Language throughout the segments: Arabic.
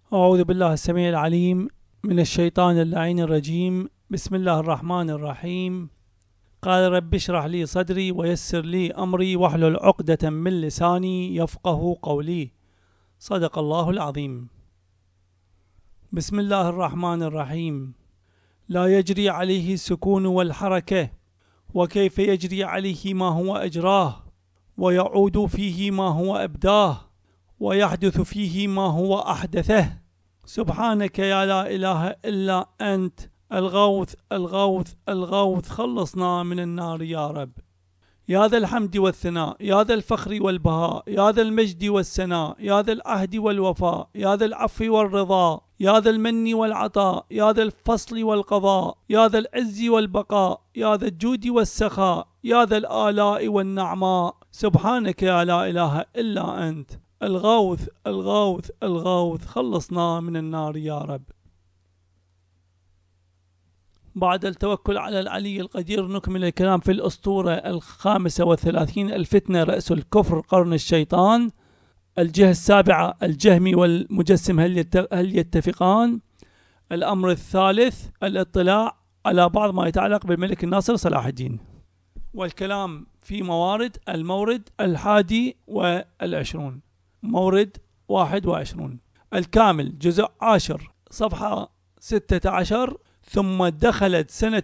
أعوذ بالله السميع العليم من الشيطان اللعين الرجيم. بسم الله الرحمن الرحيم. قال رب اشرح لي صدري ويسر لي أمري واحلل عقدة من لساني يفقه قولي. صدق الله العظيم. بسم الله الرحمن الرحيم. لا يجري عليه السكون والحركة، وكيف يجري عليه ما هو أجراه، ويعود فيه ما هو أبداه، ويحدث فيه ما هو أحدثه. سبحانك يا لا إله إلا أنت، الغوث الغوث الغوث، خلصنا من النار يا رب. يا ذا الحمد والثناء، يا ذا الفخر والبهاء، يا ذا المجد والسناء، يا ذا العهد والوفاء، يا ذا العفو والرضا، يا ذا المن والعطاء، يا ذا الفصل والقضاء، يا ذا العز والبقاء، يا ذا الجود والسخاء، يا ذا الآلاء والنعماء. سبحانك يا لا إله إلا أنت، الغوث الغوث الغوث، خلصنا من النار يا رب. بعد التوكل على العلي القدير نكمل الكلام في الأسطورة 35، الفتنة رأس الكفر قرن الشيطان. الجهة السابعة، الجهمي والمجسم هل يتفقان؟ الأمر الثالث، الاطلاع على بعض ما يتعلق بالملك الناصر صلاح الدين. والكلام في موارد المورد 21، مورد 21 الكامل، جزء 10 صفحة 16. ثم دخلت سنة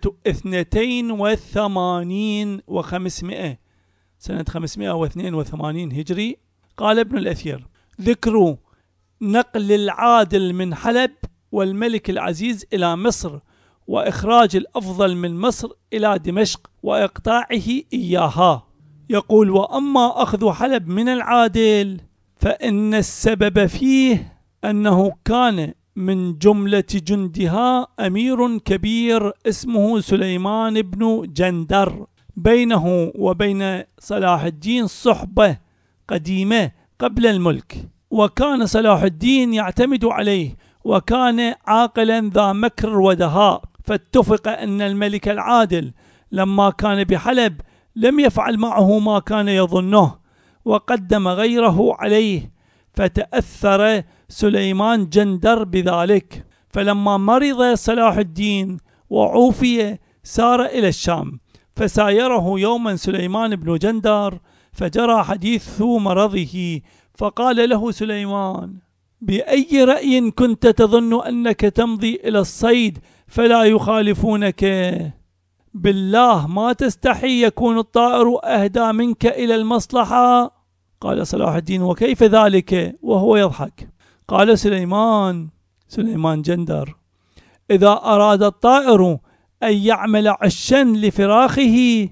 82 و500، سنة 582 هجري. قال ابن الأثير: ذكر نقل العادل من حلب والملك العزيز إلى مصر، وإخراج الأفضل من مصر إلى دمشق وإقطاعه إياها. يقول: وأما أخذ حلب من العادل فإن السبب فيه أنه كان من جملة جندها أمير كبير اسمه سليمان بن جندر، بينه وبين صلاح الدين صحبة قديمة قبل الملك، وكان صلاح الدين يعتمد عليه، وكان عاقلا ذا مكر ودهاء. فاتفق أن الملك العادل لما كان بحلب لم يفعل معه ما كان يظنه، وقدم غيره عليه، فتأثر سليمان جندر بذلك. فلما مرض صلاح الدين وعوفي سار إلى الشام، فسايره يوما سليمان بن جندر، فجرى حديث مرضه، فقال له سليمان: بأي رأي كنت تظن أنك تمضي إلى الصيد فلا يخالفونك؟ بالله ما تستحي يكون الطائر أهدى منك إلى المصلحة؟ قال صلاح الدين: وكيف ذلك؟ وهو يضحك. قال سليمان جندر: إذا أراد الطائر أن يعمل عشا لفراخه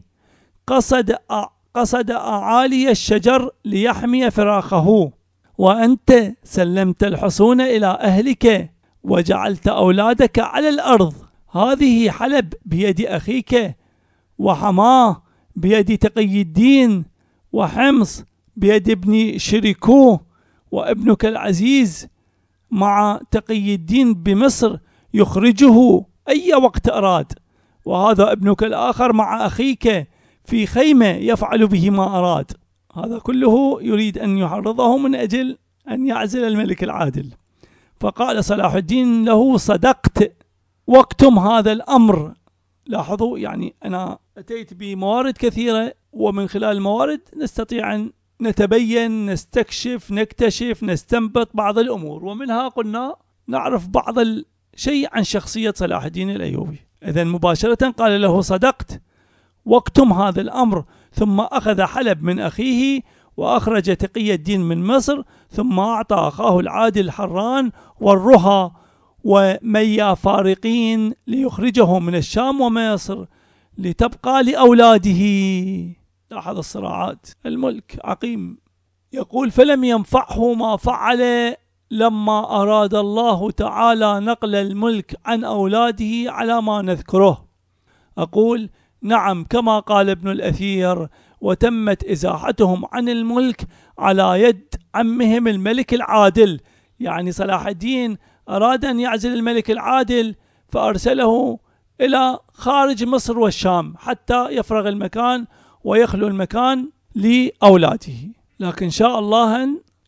قصد أعالي الشجر ليحمي فراخه، وأنت سلمت الحصون إلى أهلك وجعلت أولادك على الأرض. هذه حلب بيد أخيك، وحماه بيد تقي الدين، وحمص بيد ابن شريكوه، وابنك العزيز مع تقي الدين بمصر يخرجه أي وقت أراد، وهذا ابنك الآخر مع أخيك في خيمة يفعل به ما أراد. هذا كله يريد أن يحرضه من أجل أن يعزل الملك العادل. فقال صلاح الدين له: صدقت، واكتم هذا الأمر. لاحظوا، يعني أنا أتيت بموارد كثيرة، ومن خلال الموارد نستطيع أن نتبين، نستكشف، نكتشف، نستنبط بعض الأمور، ومنها قلنا نعرف بعض الشيء عن شخصية صلاح الدين الأيوبي. إذن مباشرة قال له: صدقت، واكتم هذا الأمر. ثم أخذ حلب من أخيه، وأخرج تقي الدين من مصر، ثم أعطى أخاه العادل حران والرها وميا فارقين ليخرجه من الشام ومصر لتبقى لأولاده. لاحظ الصراعات، الملك عقيم. يقول: فلم ينفعه ما فعل لما أراد الله تعالى نقل الملك عن أولاده على ما نذكره. أقول: نعم، كما قال ابن الأثير: وتمت إزاحتهم عن الملك على يد عمهم الملك العادل. يعني صلاح الدين أراد أن يعزل الملك العادل، فأرسله إلى خارج مصر والشام حتى يفرغ المكان ويخلو المكان لأولاده. لكن شاء الله أن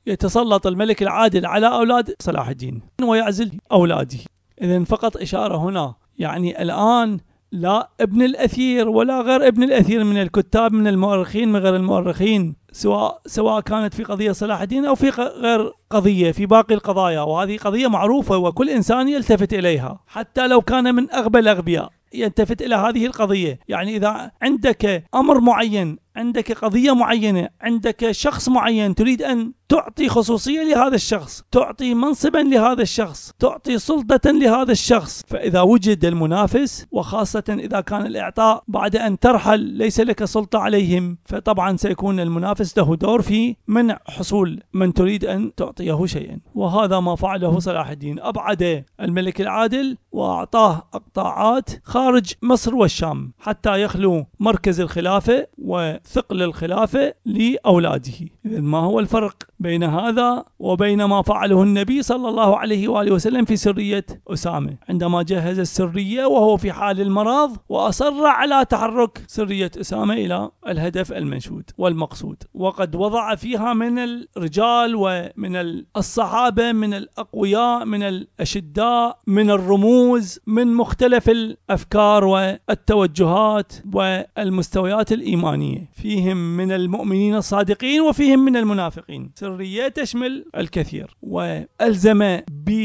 يتسلط الملك العادل على أولاد صلاح الدين ويعزل أولاده. إذن فقط إشارة هنا، يعني الآن لا ابن الأثير ولا غير ابن الأثير من الكتاب من المؤرخين من غير المؤرخين، سواء كانت في قضية صلاح الدين أو في غير قضية في باقي القضايا، وهذه قضية معروفة وكل إنسان يلتفت إليها حتى لو كان من أغبى الأغبياء يلتفت إلى هذه القضية. يعني إذا عندك أمر معين، عندك قضية معينة، عندك شخص معين تريد أن تعطي خصوصية لهذا الشخص، تعطي منصبا لهذا الشخص، تعطي سلطة لهذا الشخص، فإذا وجد المنافس وخاصة إذا كان الإعطاء بعد أن ترحل ليس لك سلطة عليهم، فطبعا سيكون المنافس له دور في منع حصول من تريد أن تعطيه شيئا. وهذا ما فعله صلاح الدين، أبعد الملك العادل وأعطاه أقطاعات خارج مصر والشام حتى يخلو مركز الخلافة وثقل الخلافة لأولاده. إذن ما هو الفرق بين هذا وبين ما فعله النبي صلى الله عليه وآله وسلم في سرية أسامة عندما جهز السرية وهو في حال المرض وأصر على تحرك سرية أسامة إلى الهدف المنشود والمقصود، وقد وضع فيها من الرجال ومن الصحابة من الأقوياء من الأشداء من الرموز من مختلف الأفكار والتوجهات والمستويات الإيمانية، فيهم من المؤمنين الصادقين وفيهم من المنافقين. سرية تشمل الكثير، وألزم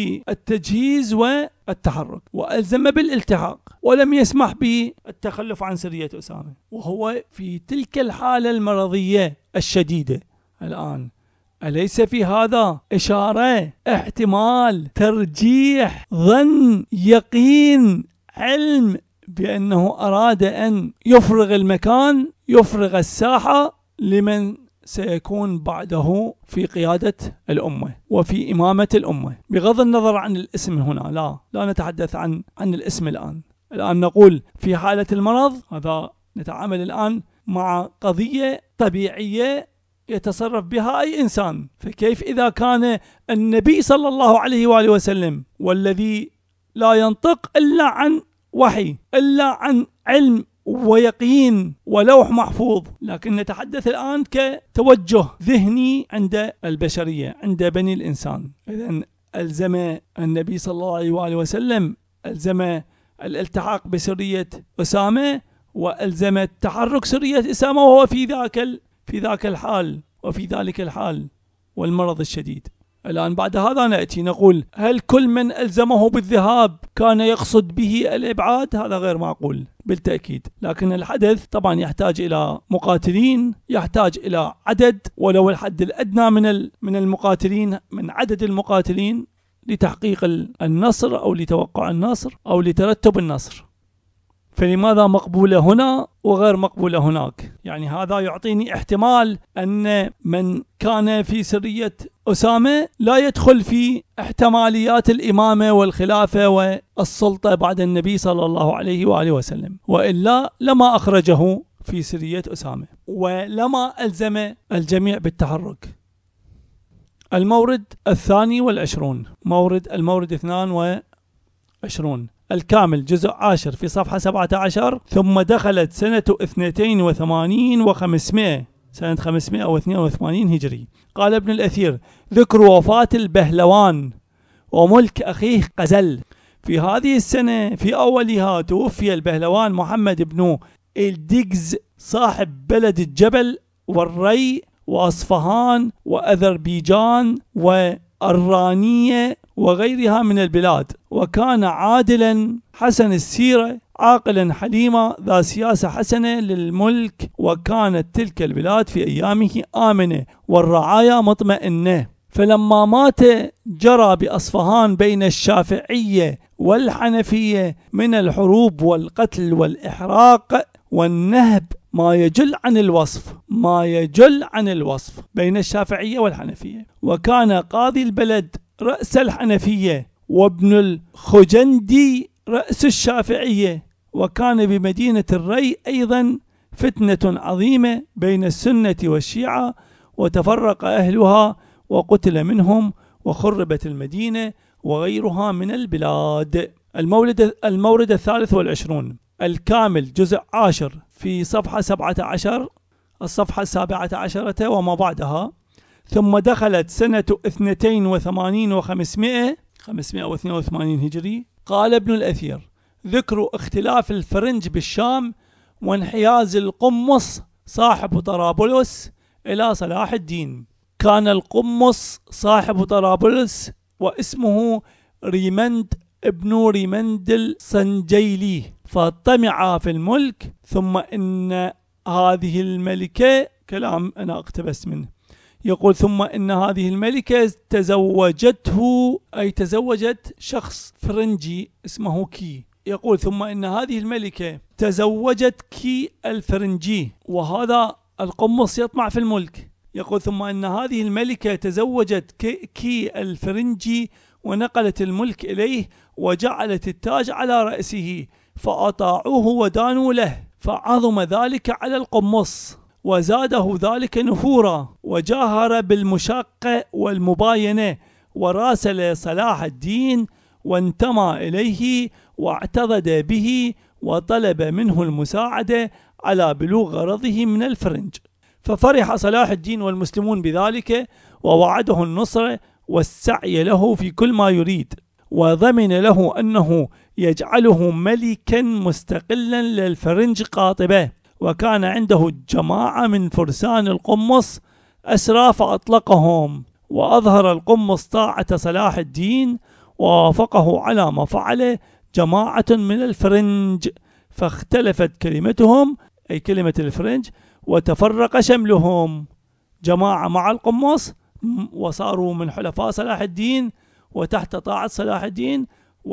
بالتجهيز والتحرك وألزم بالالتحاق، ولم يسمح بالتخلف عن سرية أسامة وهو في تلك الحالة المرضية الشديدة. الآن أليس في هذا إشارة، احتمال، ترجيح، ظن، يقين، علم بأنه أراد أن يفرغ المكان، يفرغ الساحة لمن سيكون بعده في قيادة الأمة وفي إمامة الأمة، بغض النظر عن الاسم هنا، لا نتحدث عن الاسم الآن نقول في حالة المرض. هذا نتعامل الآن مع قضية طبيعية يتصرف بها أي إنسان، فكيف إذا كان النبي صلى الله عليه وآله وسلم والذي لا ينطق إلا عن وحي إلا عن علم ويقين ولوح محفوظ، لكن نتحدث الآن كتوجه ذهني عند البشرية عند بني الإنسان. إذن ألزم النبي صلى الله عليه وآله وسلم ألزم الالتحاق بسرية أسامة وألزم التحرك سرية أسامة وهو في ذاك الحال وفي ذلك الحال والمرض الشديد. الآن بعد هذا نأتي نقول هل كل من ألزمه بالذهاب كان يقصد به الإبعاد؟ هذا غير معقول بالتأكيد، لكن الحدث طبعا يحتاج إلى مقاتلين، يحتاج إلى عدد ولو الحد الأدنى من المقاتلين، من عدد المقاتلين لتحقيق النصر أو لتوقع النصر أو لترتب النصر. فلماذا مقبولة هنا وغير مقبولة هناك؟ يعني هذا يعطيني احتمال أن من كان في سرية أسامة لا يدخل في احتماليات الإمامة والخلافة والسلطة بعد النبي صلى الله عليه وآله وسلم، وإلا لما أخرجه في سرية أسامة ولما ألزم الجميع بالتحرك. المورد 22 المورد 22 الكامل جزء 10 في صفحة 17. ثم دخلت سنة 82 و500 سنة 582 هجري. قال ابن الأثير: ذكر وفاة البهلوان وملك أخيه قزل. في هذه السنة في أولها توفي البهلوان محمد بن الديجز صاحب بلد الجبل والري وأصفهان وأذربيجان والرانية وغيرها من البلاد، وكان عادلا حسن السيرة عاقلا حليما ذا سياسة حسنة للملك، وكانت تلك البلاد في أيامه آمنة والرعايا مطمئنة. فلما مات جرى بأصفهان بين الشافعية والحنفية من الحروب والقتل والإحراق والنهب ما يجل عن الوصف بين الشافعية والحنفية. وكان قاضي البلد رأس الحنفية وابن الخجندي رأس الشافعية. وكان بمدينة الري أيضا فتنة عظيمة بين السنة والشيعة، وتفرق أهلها وقتل منهم وخربت المدينة وغيرها من البلاد. المورد 23 الكامل جزء 10 في صفحة 17 الصفحة 17 وما بعدها. ثم دخلت سنة 82 و500 582 هجري. قال ابن الأثير: ذكر اختلاف الفرنج بالشام وانحياز القمص صاحب طرابلس إلى صلاح الدين. كان القمص صاحب طرابلس واسمه ريمند ابن ريمند السنجيلي، فطمع في الملك. ثم إن هذه الملكة، كلام أنا اقتبس منه، يقول: ثم إن هذه الملكة تزوجته، أي تزوجت شخص فرنجي اسمه كي. يقول: ثم إن هذه الملكة تزوجت كي الفرنجي، وهذا القمص يطمع في الملك. يقول: ثم إن هذه الملكة تزوجت كي الفرنجي ونقلت الملك إليه وجعلت التاج على رأسه، فأطاعوه ودانوا له، فعظم ذلك على القمص وزاده ذلك نفورا، وجاهر بالمشاقة والمباينة، وراسل صلاح الدين وانتمى إليه واعتضد به وطلب منه المساعدة على بلوغ غرضه من الفرنج. ففرح صلاح الدين والمسلمون بذلك، ووعده النصر والسعي له في كل ما يريد، وضمن له أنه يجعله ملكا مستقلا للفرنج قاطبة. وكان عنده جماعة من فرسان القمص أسرى فأطلقهم، وأظهر القمص طاعة صلاح الدين ووافقه على ما فعله جماعة من الفرنج، فاختلفت كلمتهم، أي كلمة الفرنج، وتفرق شملهم. جماعة مع القمص وصاروا من حلفاء صلاح الدين وتحت طاعة صلاح الدين،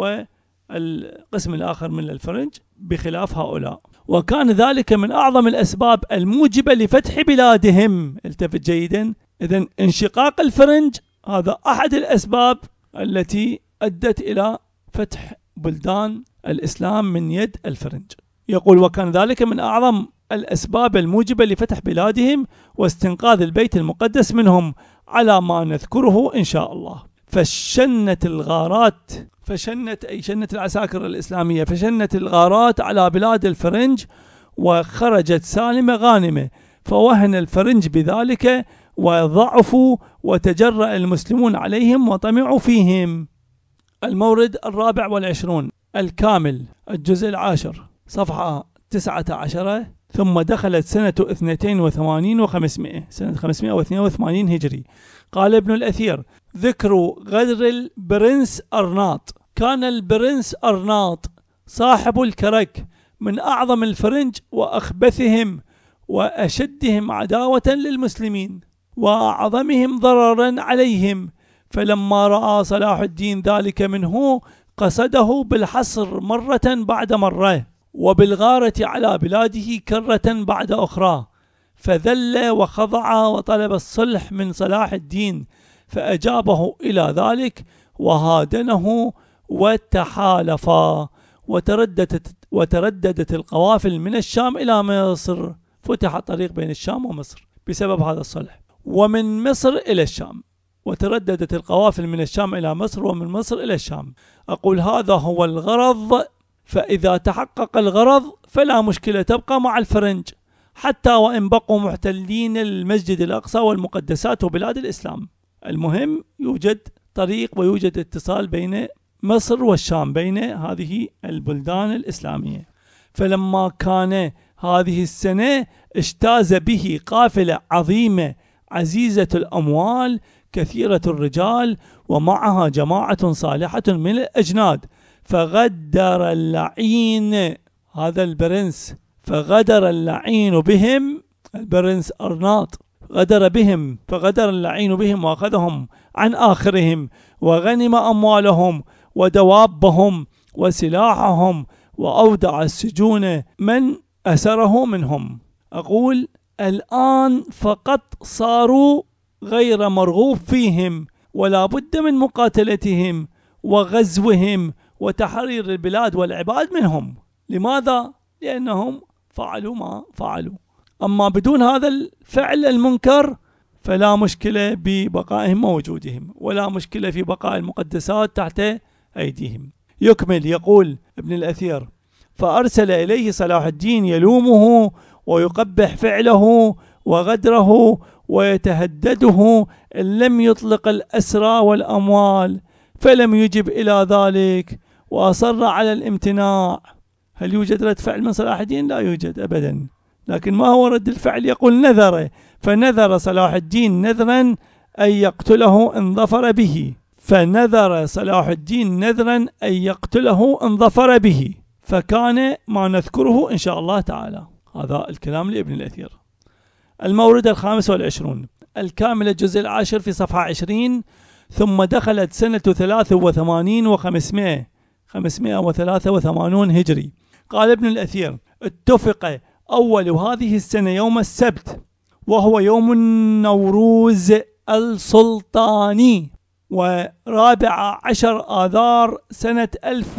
والقسم الآخر من الفرنج بخلاف هؤلاء. وكان ذلك من أعظم الأسباب الموجبة لفتح بلادهم. التفت جيدا، إذن انشقاق الفرنج هذا أحد الأسباب التي أدت إلى فتح بلدان الإسلام من يد الفرنج. يقول: وكان ذلك من أعظم الأسباب الموجبة لفتح بلادهم واستنقاذ البيت المقدس منهم، على ما نذكره إن شاء الله. فشنت الغارات، أي شنت العساكر الإسلامية، فشنت الغارات على بلاد الفرنج، وخرجت سالمة غانمة، فوهن الفرنج بذلك وضعفوا، وتجرأ المسلمون عليهم وطمعوا فيهم. المورد 24 الكامل، الجزء 10، صفحة 19. ثم دخلت سنة 82 و500، سنة 582 هجري. قال ابن الأثير: ذكر غدر البرنس أرناط. كان البرنس أرناط صاحب الكرك من أعظم الفرنج وأخبثهم وأشدهم عداوة للمسلمين وأعظمهم ضررا عليهم. فلما رأى صلاح الدين ذلك منه قصده بالحصر مرة بعد مرة، وبالغارة على بلاده كرة بعد أخرى، فذل وخضع وطلب الصلح من صلاح الدين، فأجابه إلى ذلك وهادنه وتحالفا، وترددت القوافل من الشام إلى مصر. فتح الطريق بين الشام ومصر بسبب هذا الصلح، ومن مصر إلى الشام، وترددت القوافل من الشام إلى مصر ومن مصر إلى الشام. أقول هذا هو الغرض، فإذا تحقق الغرض فلا مشكلة، تبقى مع الفرنج حتى وإن بقوا محتلين المسجد الأقصى والمقدسات وبلاد الإسلام. المهم يوجد طريق ويوجد اتصال بين مصر والشام، بين هذه البلدان الإسلامية. فلما كان هذه السنة اجتاز به قافلة عظيمة عزيزة الأموال كثيرة الرجال، ومعها جماعة صالحة من الأجناد، فغدر اللعين، هذا البرنس، فغدر اللعين بهم، البرنس أرناط غدر بهم، فغدر اللعين بهم وأخذهم عن آخرهم، وغنم أموالهم ودوابهم وسلاحهم، وأودع السجون من أسره منهم. أقول الآن فقط صاروا غير مرغوب فيهم، ولا بد من مقاتلتهم وغزوهم وتحرير البلاد والعباد منهم. لماذا؟ لأنهم فعلوا ما فعلوا. أما بدون هذا الفعل المنكر فلا مشكلة ببقائهم ووجودهم، ولا مشكلة في بقاء المقدسات تحت أيديهم. يكمل يقول ابن الأثير: فأرسل إليه صلاح الدين يلومه ويقبح فعله وغدره ويتهدده إن لم يطلق الأسرى والأموال، فلم يجب إلى ذلك وأصر على الامتناع. هل يوجد رد فعل من صلاح الدين؟ لا يوجد أبدا. لكن ما هو رد الفعل؟ يقول نذر، فنذر صلاح الدين نذرا أن يقتله إن ظفر به، فنذر صلاح الدين نذرا أن يقتله إن ظفر به، فكان ما نذكره إن شاء الله تعالى. هذا الكلام لابن الأثير. المورد 25 الكامل الجزء 10 في صفحة 20. ثم دخلت سنة 83 و500 583 هجري. قال ابن الأثير: اتفق أول هذه السنة يوم السبت، وهو يوم النوروز السلطاني، ورابع عشر آذار سنة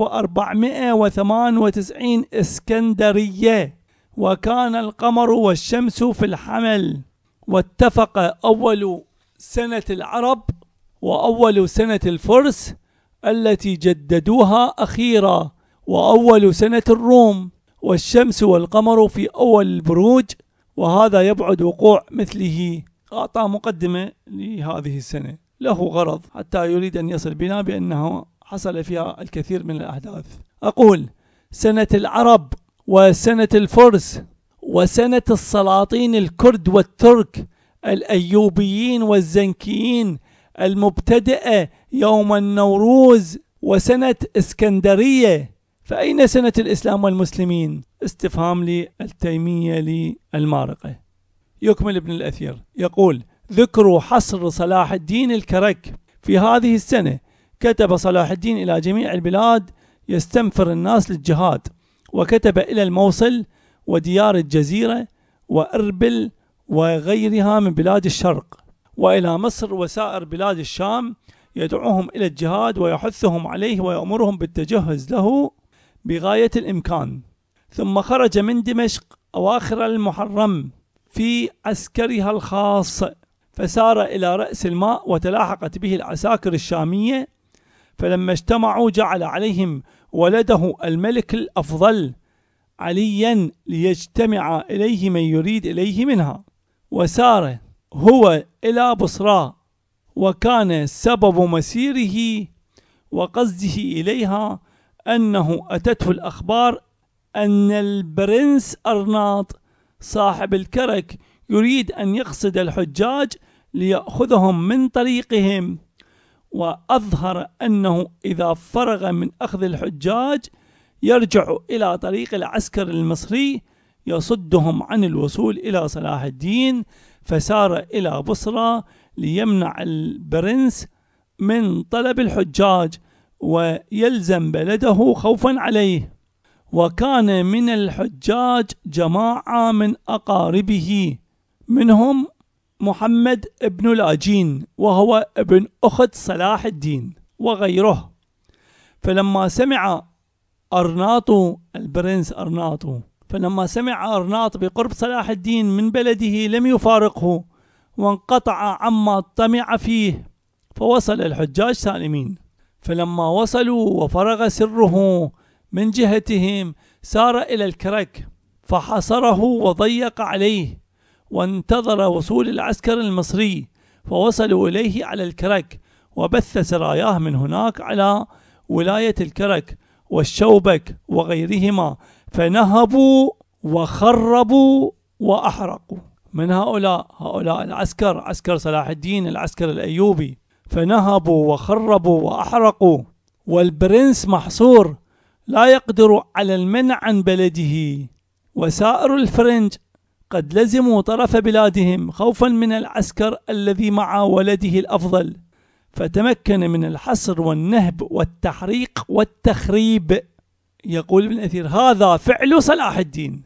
1498 اسكندرية، وكان القمر والشمس في الحمل. واتفق أول سنة العرب وأول سنة الفرس التي جددوها أخيرا، وأول سنة الروم، والشمس والقمر في أول البروج، وهذا يبعد وقوع مثله. أعطى مقدمة لهذه السنة له غرض حتى يريد أن يصل بنا بأنه حصل فيها الكثير من الأحداث. أقول: سنة العرب وسنة الفرس وسنة السلاطين الكرد والترك الأيوبيين والزنكيين المبتدئة يوم النوروز، وسنة اسكندرية. فأين سنة الإسلام والمسلمين؟ استفهام للتيمية للمارقة. يكمل ابن الأثير يقول: ذكر حصر صلاح الدين الكرك في هذه السنة. كتب صلاح الدين إلى جميع البلاد يستنفر الناس للجهاد، وكتب إلى الموصل وديار الجزيرة وأربل وغيرها من بلاد الشرق، وإلى مصر وسائر بلاد الشام، يدعوهم إلى الجهاد ويحثهم عليه ويأمرهم بالتجهز له بغاية الإمكان. ثم خرج من دمشق أواخر المحرم في عسكرها الخاص، فسار إلى رأس الماء، وتلاحقت به العساكر الشامية، فلما اجتمعوا جعل عليهم ولده الملك الأفضل عليا ليجتمع إليه من يريد إليه منها، وسار هو إلى بصرى. وكان سبب مسيره وقصده إليها أنه أتته الأخبار أن البرنس أرناط صاحب الكرك يريد أن يقصد الحجاج ليأخذهم من طريقهم، وأظهر أنه إذا فرغ من أخذ الحجاج يرجع إلى طريق العسكر المصري يصدهم عن الوصول إلى صلاح الدين، فسار إلى بصرى ليمنع البرنس من طلب الحجاج ويلزم بلده خوفا عليه. وكان من الحجاج جماعة من أقاربه، منهم محمد ابن لاجين وهو ابن أخت صلاح الدين وغيره. فلما سمع أرناط بقرب صلاح الدين من بلده لم يفارقه، وانقطع عما طمع فيه، فوصل الحجاج سالمين. فلما وصلوا وفرغ سره من جهتهم سار إلى الكرك فحصره وضيق عليه، وانتظر وصول العسكر المصري، فوصلوا إليه على الكرك، وبث سراياه من هناك على ولاية الكرك والشوبك وغيرهما، فنهبوا وخربوا وأحرقوا. من هؤلاء العسكر، عسكر صلاح الدين العسكر الأيوبي، فنهبوا وخربوا وأحرقوا، والبرنس محصور لا يقدر على المنع عن بلده، وسائر الفرنج قد لزموا طرف بلادهم خوفا من العسكر الذي مع ولده الأفضل، فتمكن من الحصر والنهب والتحريق والتخريب. يقول ابن أثير: هذا فعل صلاح الدين.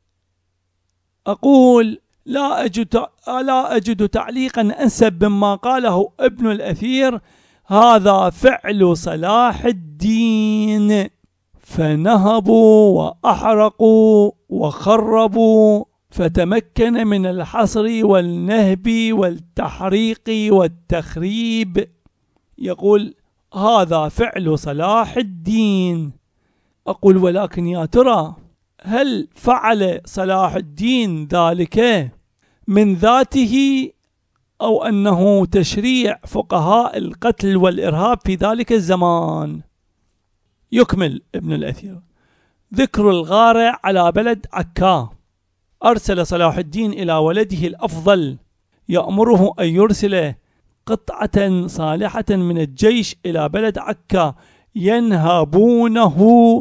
أقول: لا أجد تعليقا أنسب مما قاله ابن الأثير: هذا فعل صلاح الدين، فنهبوا وأحرقوا وخربوا، فتمكن من الحصر والنهب والتحريق والتخريب. يقول: هذا فعل صلاح الدين. أقول: ولكن يا ترى هل فعل صلاح الدين ذلك من ذاته أو أنه تشريع فقهاء القتل والإرهاب في ذلك الزمان. يكمل ابن الأثير: ذكر الغارة على بلد عكا. أرسل صلاح الدين إلى ولده الأفضل يأمره أن يرسل قطعة صالحة من الجيش إلى بلد عكا ينهبونه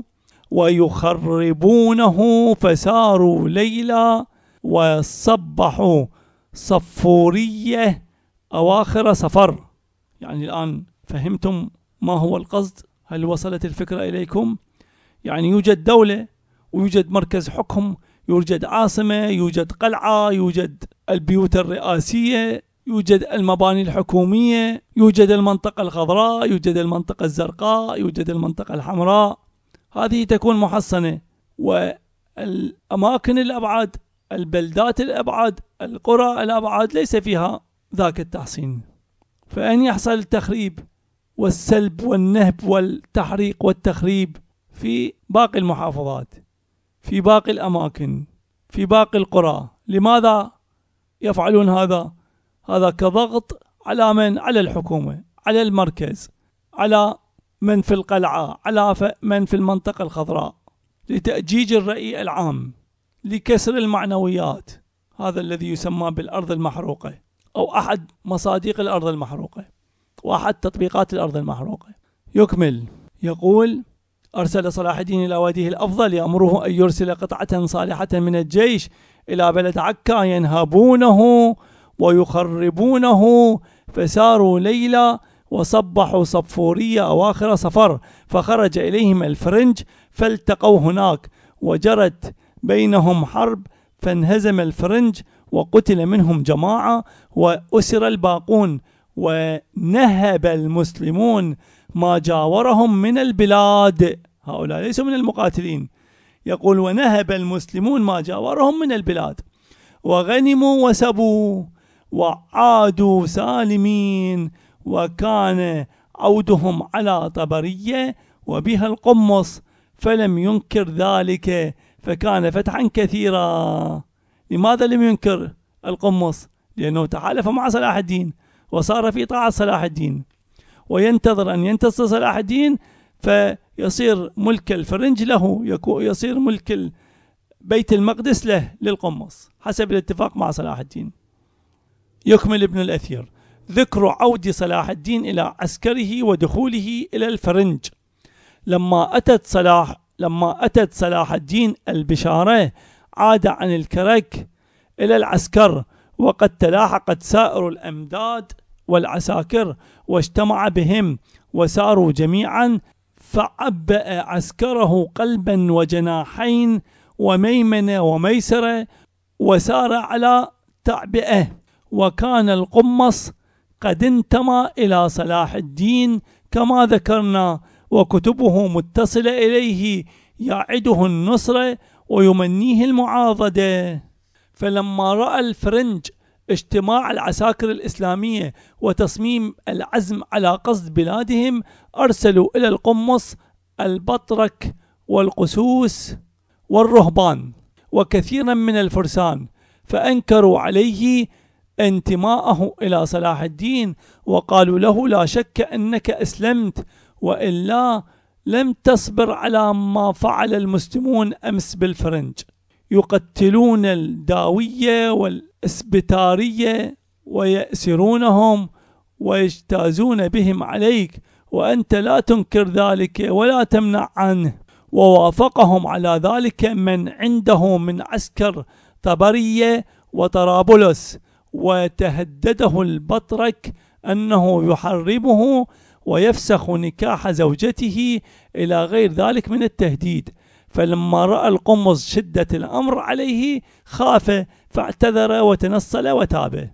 ويخربونه، فساروا ليلا وصبحوا صفورية أواخر صفر. يعني الآن فهمتم ما هو القصد؟ هل وصلت الفكرة إليكم؟ يعني يوجد دولة ويوجد مركز حكم، يوجد عاصمة، يوجد قلعة، يوجد البيوت الرئاسية، يوجد المباني الحكومية، يوجد المنطقة الخضراء، يوجد المنطقة الزرقاء، يوجد المنطقة الحمراء. هذه تكون محصنة. والأماكن الأبعد، البلدات الأبعد، القرى الأبعد ليس فيها ذاك التحصين. فأن يحصل التخريب والسلب والنهب والتحريق والتخريب في باقي المحافظات، في باقي الأماكن، في باقي القرى. لماذا يفعلون هذا؟ هذا كضغط على من؟ على الحكومة، على المركز، على من في القلعة، على من في المنطقة الخضراء، لتأجيج الرأي العام، لكسر المعنويات. هذا الذي يسمى بالأرض المحروقة، أو أحد مصادق الأرض المحروقة، وأحد تطبيقات الأرض المحروقة. يكمل يقول: أرسل صلاح الدين إلى ولده الأفضل يأمره أن يرسل قطعة صالحة من الجيش إلى بلد عكا ينهبونه ويخربونه، فساروا ليلا وصبحوا صفورية أواخر صفر، فخرج إليهم الفرنج فالتقوا هناك، وجرت بينهم حرب، فانهزم الفرنج وقتل منهم جماعة وأسر الباقون، ونهب المسلمون ما جاورهم من البلاد. هؤلاء ليسوا من المقاتلين. يقول: ونهب المسلمون ما جاورهم من البلاد، وغنموا وسبوا وعادوا سالمين، وكان عودهم على طبرية وبها القمص، فلم ينكر ذلك، فكان فتحا كثيرا. لماذا لم ينكر القمص؟ لأنه تحالف مع صلاح الدين وصار في طاعة صلاح الدين، وينتظر أن ينتصر صلاح الدين فيصير ملك الفرنج له، يصير ملك بيت المقدس له، للقمص، حسب الاتفاق مع صلاح الدين. يكمل ابن الأثير: ذكر عود صلاح الدين إلى عسكره ودخوله إلى الفرنج. لما أتت صلاح الدين البشارة عاد عن الكرك إلى العسكر، وقد تلاحقت سائر الأمداد والعساكر واجتمع بهم، وساروا جميعا، فعبأ عسكره قلبا وجناحين وميمنة وميسرة، وسار على تعبئة. وكان القمص قد انتمى إلى صلاح الدين كما ذكرنا، وكتبه متصلة إليه يعده النصرة ويمنيه المعاضدة. فلما رأى الفرنج اجتماع العساكر الإسلامية وتصميم العزم على قصد بلادهم، أرسلوا إلى القمص البطرك والقسوس والرهبان وكثيرا من الفرسان، فأنكروا عليه انتماءه إلى صلاح الدين، وقالوا له: لا شك أنك أسلمت، وإلا لم تصبر على ما فعل المسلمون أمس بالفرنج، يقتلون الداوية والإسبتارية ويأسرونهم ويجتازون بهم عليك، وأنت لا تنكر ذلك ولا تمنع عنه. ووافقهم على ذلك من عنده من عسكر طبرية وطرابلس، وتهدده البطرك أنه يحرمه ويفسخ نكاح زوجته إلى غير ذلك من التهديد. فلما رأى القمص شدة الأمر عليه خاف، فاعتذر وتنصل وتاب.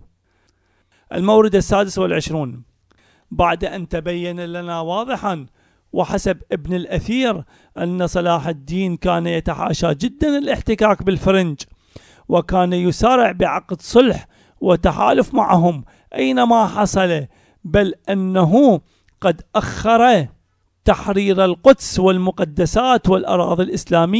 المورد 26. بعد أن تبين لنا واضحا وحسب ابن الأثير أن صلاح الدين كان يتحاشى جدا الاحتكاك بالفرنج، وكان يسارع بعقد صلح وتحالف معهم أينما حصل، بل أنه قد أخر تحرير القدس والمقدسات والأراضي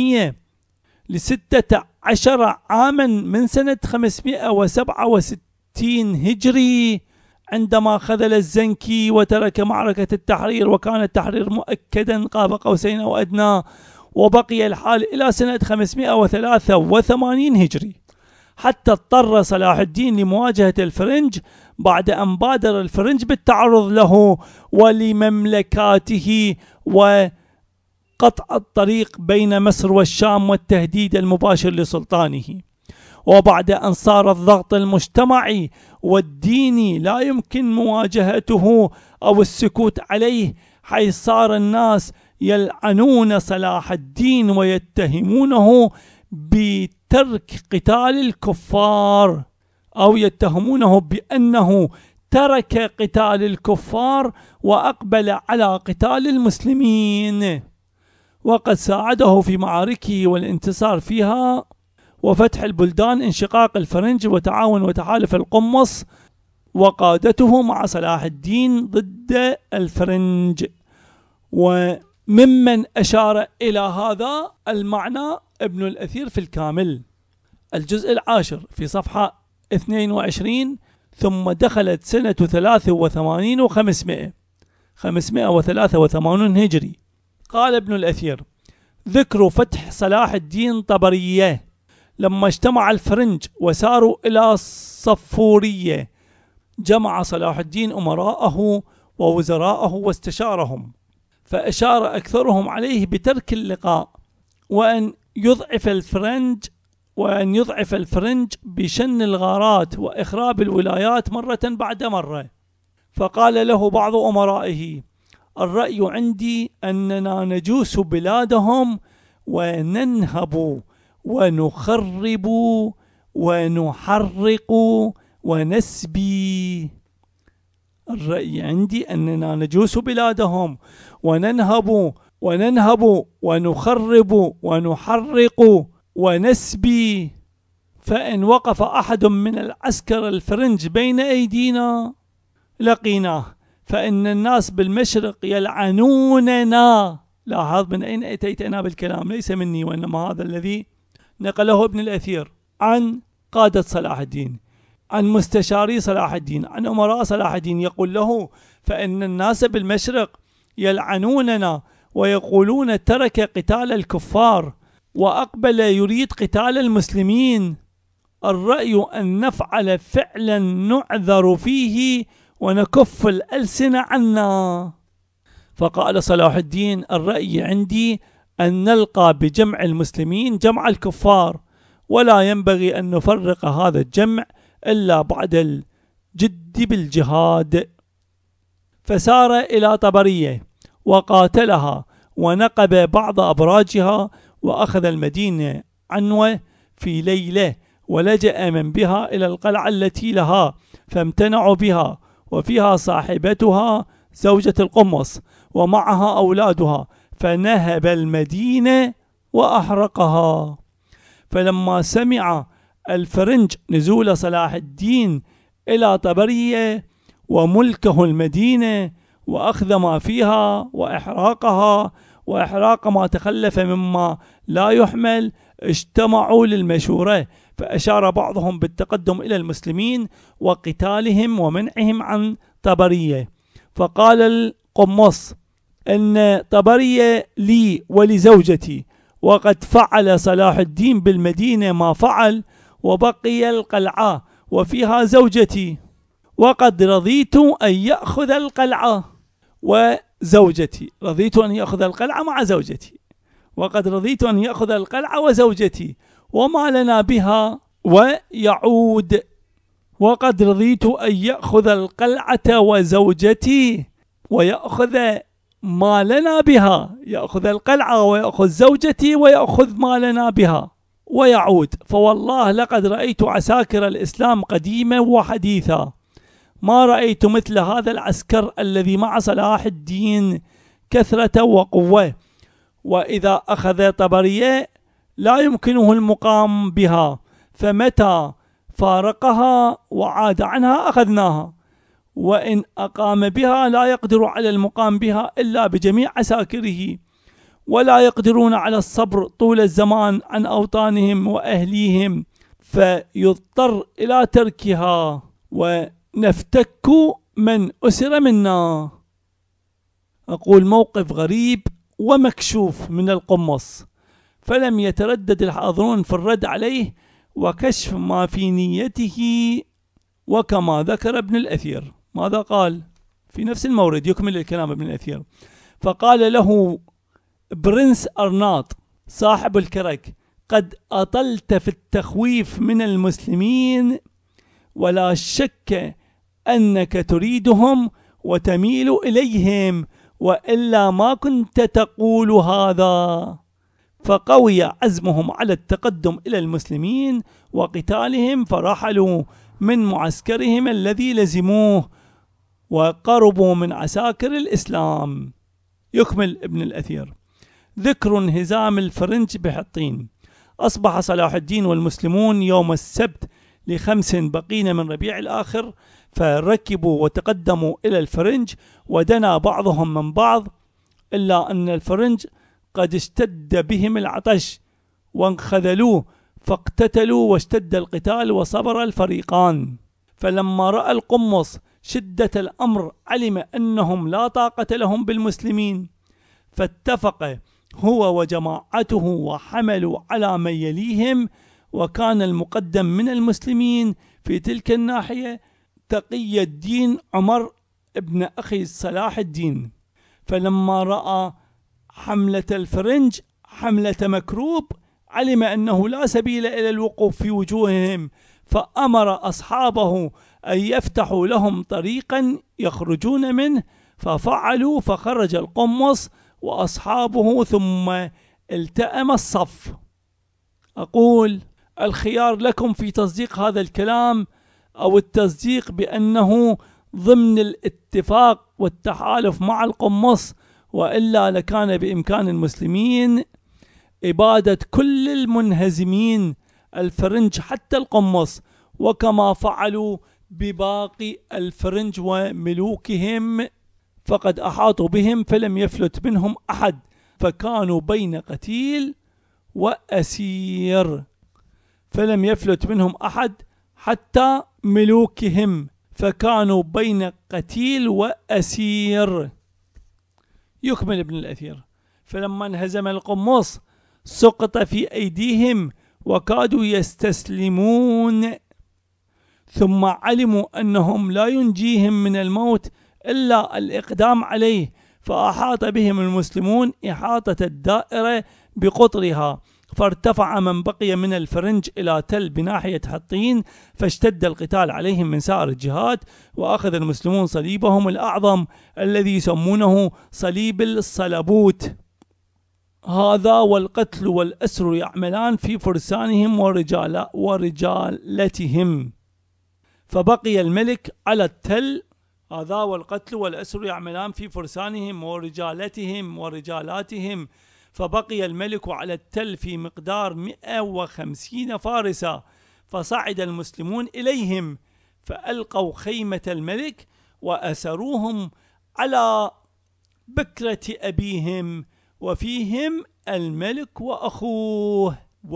الإسلامية ل16 عاما من سنة 567 هجري عندما خذل الزنكي وترك معركة التحرير، وكان التحرير مؤكدا قاب قوسين أو أدنى، وبقي الحال إلى سنة 583 هجري، حتى اضطر صلاح الدين لمواجهة الفرنج بعد أن بادر الفرنج بالتعرض له ولمملكاته وقطع الطريق بين مصر والشام والتهديد المباشر لسلطانه. وبعد أن صار الضغط المجتمعي والديني لا يمكن مواجهته أو السكوت عليه، حيث صار الناس يلعنون صلاح الدين ويتهمونه بترك قتال الكفار، أو يتهمونه بأنه ترك قتال الكفار وأقبل على قتال المسلمين، وقد ساعده في معاركه والانتصار فيها وفتح البلدان انشقاق الفرنج وتعاون وتحالف القمص وقادته مع صلاح الدين ضد الفرنج. وممن أشار إلى هذا المعنى ابن الأثير في الكامل الجزء 10 في صفحة 22: ثم دخلت سنة 83 و500 583 هجري. قال ابن الأثير: ذكر فتح صلاح الدين طبرية لما اجتمع الفرنج وساروا إلى صفورية، جمع صلاح الدين أمراءه ووزراءه واستشارهم، فأشار أكثرهم عليه بترك اللقاء وأن يضعف الفرنج بشن الغارات وإخراب الولايات مرة بعد مرة. فقال له بعض أمرائه: الرأي عندي أننا نجوس بلادهم وننهب ونخرب ونحرق ونسبي. الرأي عندي أننا نجوس بلادهم وننهب ونخرب ونحرق ونسبي، فإن وقف أحد من العسكر الفرنج بين أيدينا لقيناه، فإن الناس بالمشرق يلعنوننا. لاحظ من أين أتيت أنا بالكلام، ليس مني وإنما هذا الذي نقله ابن الأثير عن قادة صلاح الدين، عن مستشاري صلاح الدين، عن أمراء صلاح الدين، يقول له: فإن الناس بالمشرق يلعنوننا ويقولون ترك قتال الكفار وأقبل يريد قتال المسلمين. الرأي أن نفعل فعلا نعذر فيه ونكف الألسنة عنا. فقال صلاح الدين: الرأي عندي أن نلقى بجمع المسلمين جمع الكفار، ولا ينبغي أن نفرق هذا الجمع إلا بعد الجد بالجهاد. فسار إلى طبرية وقاتلها ونقب بعض أبراجها وأخذ المدينة عنوة في ليلة، ولجأ من بها إلى القلعة التي لها فامتنعوا بها، وفيها صاحبتها زوجة القمص ومعها أولادها، فنهب المدينة وأحرقها. فلما سمع الفرنج نزول صلاح الدين إلى طبرية وملكه المدينة وأخذ ما فيها وإحراقها وإحراق ما تخلف مما لا يحمل، اجتمعوا للمشورة، فأشار بعضهم بالتقدم إلى المسلمين وقتالهم ومنعهم عن طبرية. فقال القمص: إن طبرية لي ولزوجتي، وقد فعل صلاح الدين بالمدينة ما فعل، وبقي القلعة وفيها زوجتي، وقد رضيت أن يأخذ القلعة وزوجتي. رضيت أن يأخذ القلعة مع زوجتي، وقد رضيت أن يأخذ القلعة وزوجتي وما لنا بها ويعود. وقد رضيت أن يأخذ القلعة وزوجتي ويأخذ ما لنا بها، يأخذ القلعة ويأخذ زوجتي ويأخذ ما لنا بها ويعود. فوالله لقد رأيت عساكر الإسلام قديما وحديثا، ما رأيت مثل هذا العسكر الذي مع صلاح الدين كثرة وقوة. وإذا أخذ طبرية لا يمكنه المقام بها، فمتى فارقها وعاد عنها أخذناها، وإن أقام بها لا يقدر على المقام بها إلا بجميع عساكره، ولا يقدرون على الصبر طول الزمان عن أوطانهم وأهليهم، فيضطر إلى تركها. ونفتك من أسر منا. أقول موقف غريب ومكشوف من القمص، فلم يتردد الحاضرون في الرد عليه وكشف ما في نيته. وكما ذكر ابن الأثير، ماذا قال في نفس المورد؟ يكمل الكلام ابن الأثير. فقال له برنس أرناط صاحب الكرك: قد أطلت في التخويف من المسلمين، ولا شك أنك تريدهم وتميل إليهم، وإلا ما كنت تقول هذا. فقوي عزمهم على التقدم إلى المسلمين وقتالهم، فرحلوا من معسكرهم الذي لزموه وقربوا من عساكر الإسلام. يكمل ابن الأثير. ذكر انهزام الفرنج بحطين. أصبح صلاح الدين والمسلمون يوم السبت ل5 بقين من ربيع الآخر، فركبوا وتقدموا إلى الفرنج، ودنا بعضهم من بعض، إلا أن الفرنج قد اشتد بهم العطش وانخذلوه، فاقتتلوا واشتد القتال وصبر الفريقان. فلما رأى القمص شدة الأمر علم أنهم لا طاقة لهم بالمسلمين، فاتفق هو وجماعته وحملوا على من يليهم. وكان المقدم من المسلمين في تلك الناحية تقي الدين عمر ابن أخي صلاح الدين. فلما رأى حملة الفرنج حملة مكروب، علم أنه لا سبيل إلى الوقوف في وجوههم، فأمر أصحابه أن يفتحوا لهم طريقا يخرجون منه، ففعلوا، فخرج القمص وأصحابه، ثم التأم الصف. أقول الخيار لكم في تصديق هذا الكلام أو التصديق بأنه ضمن الاتفاق والتحالف مع القمص، وإلا لكان بإمكان المسلمين إبادة كل المنهزمين الفرنج حتى القمص، وكما فعلوا بباقي الفرنج وملوكهم، فقد أحاطوا بهم فلم يفلت منهم أحد، فكانوا بين قتيل وأسير. فلم يفلت منهم أحد حتى ملوكهم، فكانوا بين قتيل وأسير. يكمل ابن الأثير. فلما انهزم القمص سقط في أيديهم وكادوا يستسلمون، ثم علموا أنهم لا ينجيهم من الموت إلا الإقدام عليه، فأحاط بهم المسلمون إحاطة الدائرة بقطرها، فارتفع من بقي من الفرنج إلى تل بناحية حطين، فاشتد القتال عليهم من سائر الجهات، وأخذ المسلمون صليبهم الأعظم الذي يسمونه صليب الصلبوت. هذا والقتل والأسر يعملان في فرسانهم ورجالتهم، فبقي الملك على التل. هذا والقتل والأسر يعملان في فرسانهم ورجالاتهم، فبقي الملك على التل في مقدار 150 فارسا. فصعد المسلمون إليهم فألقوا خيمة الملك وأسروهم على بكرة أبيهم، وفيهم الملك وأخوه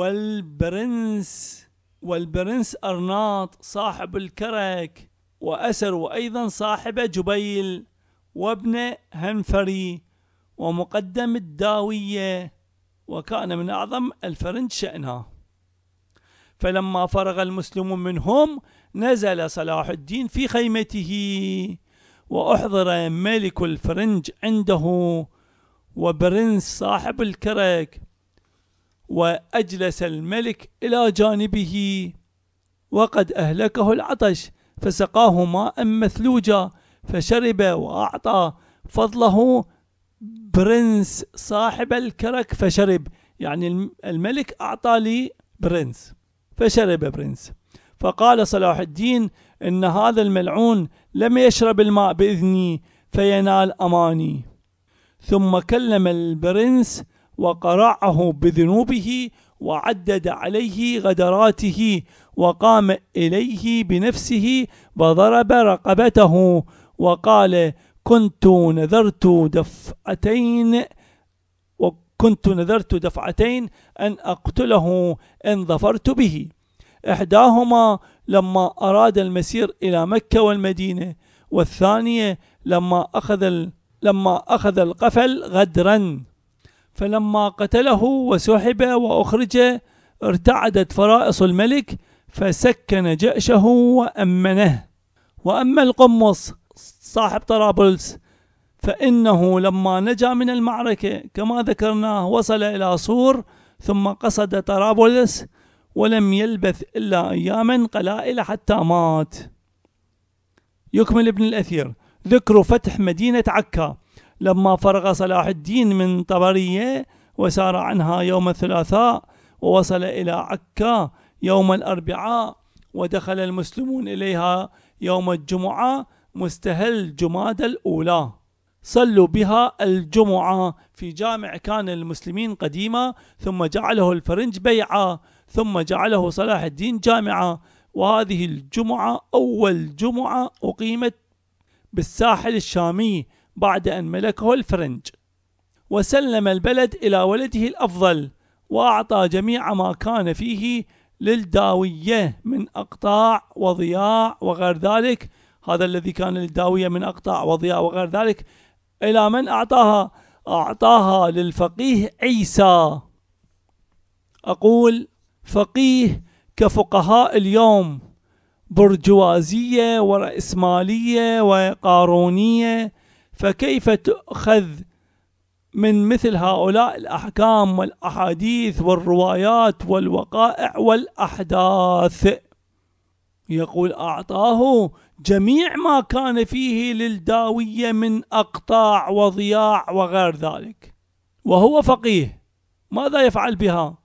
والبرنس أرناط صاحب الكرك، وأسروا أيضا صاحب جبيل وابن هنفري ومقدم الداوية، وكان من أعظم الفرنج شأنها. فلما فرغ المسلمون منهم نزل صلاح الدين في خيمته، وأحضر ملك الفرنج عنده وبرنس صاحب الكرك، وأجلس الملك إلى جانبه وقد أهلكه العطش، فسقاه ماء مثلوجا فشرب، وأعطى فضله برنس صاحب الكرك فشرب، يعني الملك أعطى لي برنس فشرب برنس. فقال صلاح الدين إن هذا الملعون لم يشرب الماء بإذني فينال أماني. ثم كلم البرنس وقرعه بذنوبه وعدد عليه غدراته، وقام إليه بنفسه وضرب رقبته وقال: كنت نذرت دفعتين أن أقتله إن ظفرت به، إحداهما لما أراد المسير إلى مكة والمدينة، والثانية لما أخذ القفل غدرا. فلما قتله وسحب وأخرج ارتعدت فرائص الملك فسكن جأشه وأمنه. وأما القمص صاحب طرابلس فإنه لما نجا من المعركة كما ذكرناه وصل إلى صور ثم قصد طرابلس، ولم يلبث إلا أياما قلائل حتى مات. يكمل ابن الأثير: ذكر فتح مدينة عكا لما فرغ صلاح الدين من طبرية وسار عنها يوم الثلاثاء، ووصل إلى عكا يوم الأربعاء، ودخل المسلمون إليها يوم الجمعة مستهل جمادى الأولى. صلوا بها الجمعة في جامع كان المسلمين قديما، ثم جعله الفرنج بيعة، ثم جعله صلاح الدين جامعة. وهذه الجمعة أول جمعة أقيمت بالساحل الشامي بعد أن ملكه الفرنج. وسلم البلد إلى ولده الأفضل، وأعطى جميع ما كان فيه للداوية من أقطاع وضياع وغير ذلك. هذا الذي كان للداوية من أقطاع وضياع وغير ذلك إلى من أعطاها؟ أعطاها للفقيه عيسى. أقول فقيه كفقهاء اليوم، برجوازية ورأسمالية وقارونية، فكيف تؤخذ من مثل هؤلاء الأحكام والأحاديث والروايات والوقائع والأحداث؟ يقول أعطاه جميع ما كان فيه للداوية من أقطاع وضياع وغير ذلك، وهو فقيه، ماذا يفعل بها؟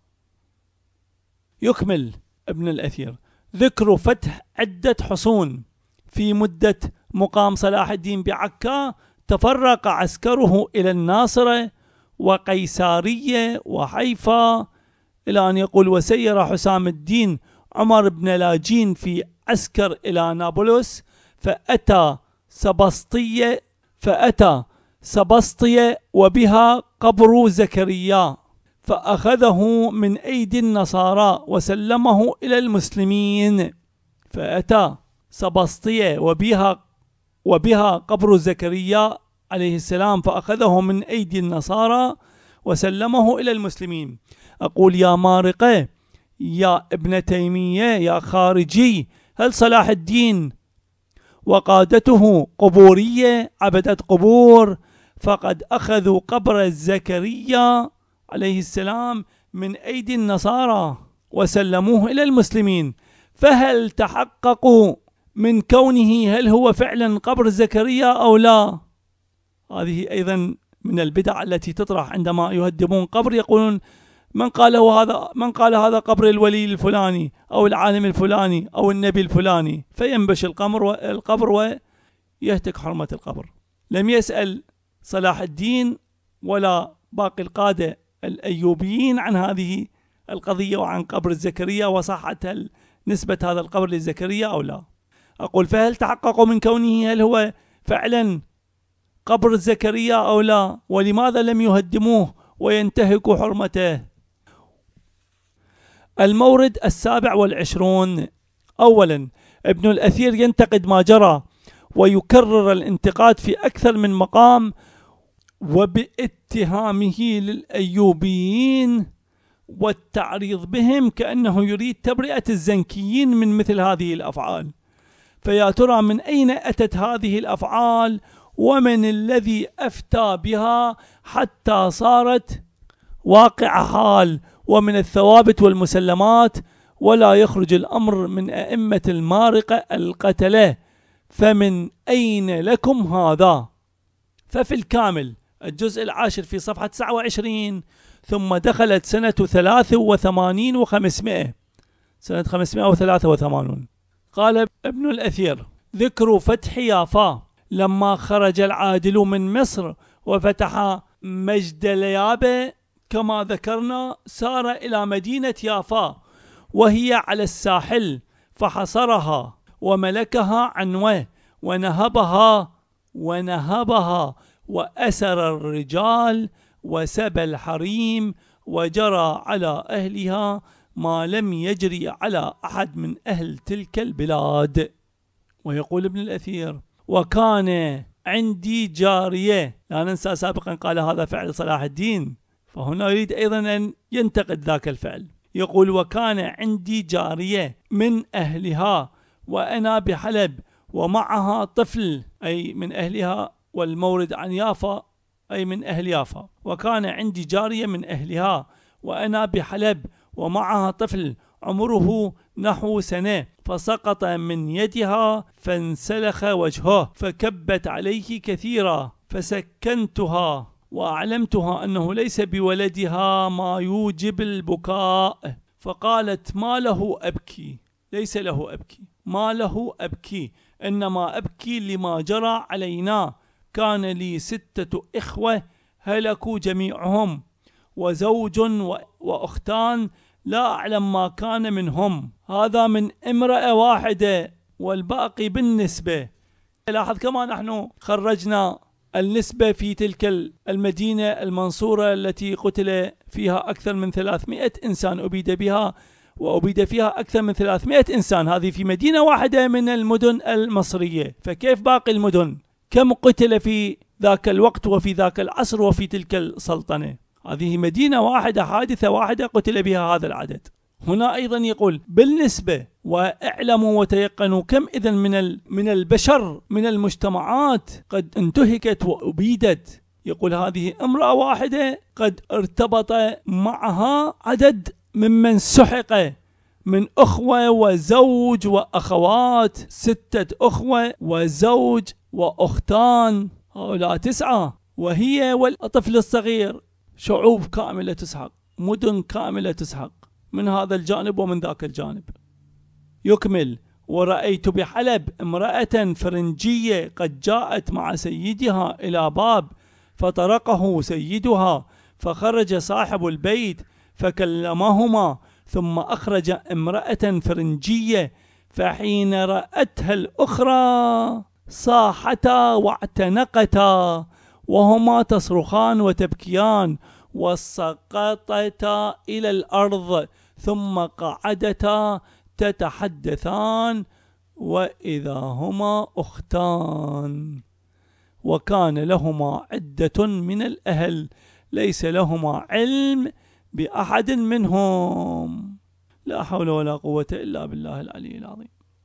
يكمل ابن الأثير: ذكر فتح عدة حصون في مدة مقام صلاح الدين بعكا. تفرق عسكره إلى الناصرة وقيسارية وحيفا، إلى أن يقول: وسير حسام الدين عمر بن لاجين في عسكر إلى نابلس، فأتى سبسطية وبها قبر زكريا، فأخذه من أيدي النصارى وسلمه إلى المسلمين. فأتى سبسطية وبها قبر زكريا عليه السلام، فأخذه من أيدي النصارى وسلمه إلى المسلمين. أقول: يا مارقة، يا ابن تيمية، يا خارجي، هل صلاح الدين وقادته قبورية عبدت قبور؟ فقد أخذوا قبر زكريا عليه السلام من أيدي النصارى وسلموه إلى المسلمين، فهل تحققوا من كونه هل هو فعلا قبر زكريا أو لا؟ هذه أيضا من البدع التي تطرح عندما يهدمون قبر، يقولون من قال هذا قبر الولي الفلاني أو العالم الفلاني أو النبي الفلاني، فينبش القبر ويهتك حرمة القبر. لم يسأل صلاح الدين ولا باقي القادة الأيوبيين عن هذه القضية وعن قبر زكريا وصحة نسبة هذا القبر لزكريا أو لا. أقول: فهل تحققوا من كونه هل هو فعلا قبر زكريا أو لا؟ ولماذا لم يهدموه وينتهكوا حرمته؟ المورد 27. أولا، ابن الأثير ينتقد ما جرى ويكرر الانتقاد في أكثر من مقام، وباتهامه للأيوبيين والتعريض بهم كأنه يريد تبرئة الزنكيين من مثل هذه الأفعال. فيا ترى من أين أتت هذه الأفعال، ومن الذي أفتى بها حتى صارت واقع حال ومن الثوابت والمسلمات، ولا يخرج الأمر من أئمة المارقة القتلة؟ فمن أين لكم هذا؟ ففي الكامل الجزء 10 في صفحة 29: ثم دخلت سنة 83 و500، سنة 583. قال ابن الأثير: ذكر فتح يافا لما خرج العادل من مصر وفتح مجدليابة كما ذكرنا، سار إلى مدينة يافا وهي على الساحل، فحصرها وملكها عنوة ونهبها وأسر الرجال وسبى الحريم، وجرى على أهلها ما لم يجري على أحد من أهل تلك البلاد. ويقول ابن الأثير: وكان عندي جارية. لا ننسى سابقا قال هذا فعل صلاح الدين، فهنا يريد أيضا أن ينتقد ذاك الفعل. يقول: وكان عندي جارية من أهلها وأنا بحلب ومعها طفل، أي من أهلها، والمورد عن يافا أي من أهل يافا. وكان عندي جارية من أهلها وأنا بحلب ومعها طفل عمره نحو سنة، فسقط من يدها فانسلخ وجهه، فكبت عليه كثيرا، فسكنتها وأعلمتها أنه ليس بولدها ما يوجب البكاء، فقالت: ما له أبكي؟ ليس له أبكي، ما له أبكي، إنما أبكي لما جرى علينا. كان لي 6 إخوة هلكوا جميعهم، وزوج وأختان لا أعلم ما كان منهم. هذا من امرأة واحدة، والباقي بالنسبة. لاحظ كما نحن خرجنا النسبة في تلك المدينة المنصورة التي قتل فيها أكثر من 300 إنسان، أبيد بها وأبيد فيها أكثر من 300 إنسان. هذه في مدينة واحدة من المدن المصرية، فكيف باقي المدن؟ كم قتل في ذاك الوقت وفي ذاك العصر وفي تلك السلطنة؟ هذه مدينة واحدة، حادثة واحدة قتل بها هذا العدد. هنا أيضا يقول: بالنسبة، واعلموا وتيقنوا كم إذن من البشر، من المجتمعات قد انتهكت وأبيدت. يقول: هذه امرأة واحدة قد ارتبط معها عدد ممن سحق من أخوة وزوج وأخوات، 6 أخوة وزوج وأختان، هؤلاء 9، وهي والطفل الصغير. شعوب كاملة تسحق، مدن كاملة تسحق، من هذا الجانب ومن ذاك الجانب. يكمل: ورأيت بحلب امرأة فرنجية قد جاءت مع سيدها إلى باب، فطرقه سيدها، فخرج صاحب البيت فكلمهما، ثم أخرج امرأة فرنجية، فحين رأتها الأخرى صاحتا واعتنقتا، وهما تصرخان وتبكيان، وسقطتا إلى الأرض، ثم قعدتا تتحدثان، وإذا هما أختان، وكان لهما عدة من الأهل، ليس لهما علم بأحد منهم. لا حول ولا قوة إلا بالله العلي العظيم.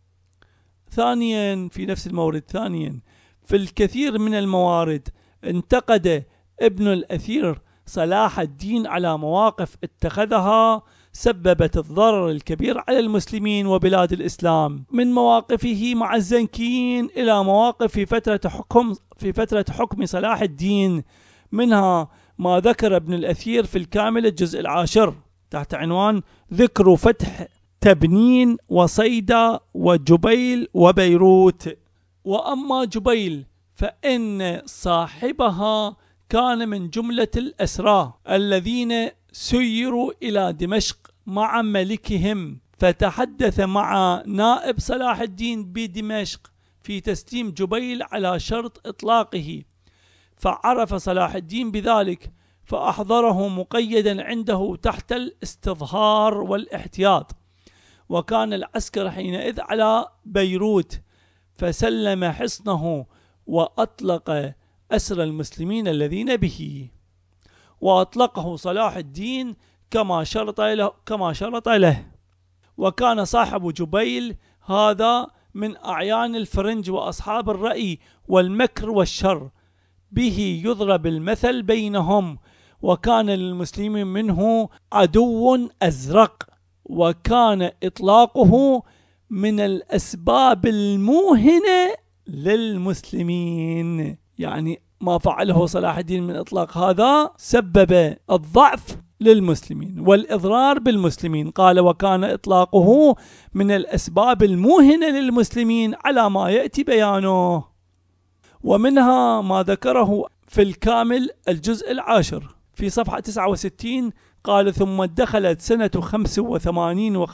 ثانيا، في نفس المورد، ثانيا في الكثير من الموارد انتقد ابن الأثير صلاح الدين على مواقف اتخذها سببت الضرر الكبير على المسلمين وبلاد الإسلام، من مواقفه مع الزنكيين إلى مواقف في فترة حكم صلاح الدين. منها ما ذكر ابن الأثير في الكامل الجزء 10 تحت عنوان ذكر فتح تبنين وصيدا وجبيل وبيروت. وأما جبيل فإن صاحبها كان من جملة الأسرى الذين سيروا إلى دمشق مع ملكهم، فتحدث مع نائب صلاح الدين بدمشق في تسليم جبيل على شرط إطلاقه، فعرف صلاح الدين بذلك، فأحضره مقيدا عنده تحت الاستظهار والاحتياط. وكان العسكر حينئذ على بيروت، فسلم حصنه وأطلق أسر المسلمين الذين به، وأطلقه صلاح الدين كما شرط له. وكان صاحب جبيل هذا من أعيان الفرنج وأصحاب الرأي والمكر والشر، به يضرب المثل بينهم، وكان للمسلمين منه عدو أزرق، وكان إطلاقه من الأسباب الموهنة للمسلمين. يعني ما فعله صلاح الدين من إطلاق هذا سبب الضعف للمسلمين والإضرار بالمسلمين. قال: وكان إطلاقه من الأسباب الموهنة للمسلمين على ما يأتي بيانه. ومنها ما ذكره في الكامل الجزء 10 في صفحة 69، قال: ثم دخلت سنة 85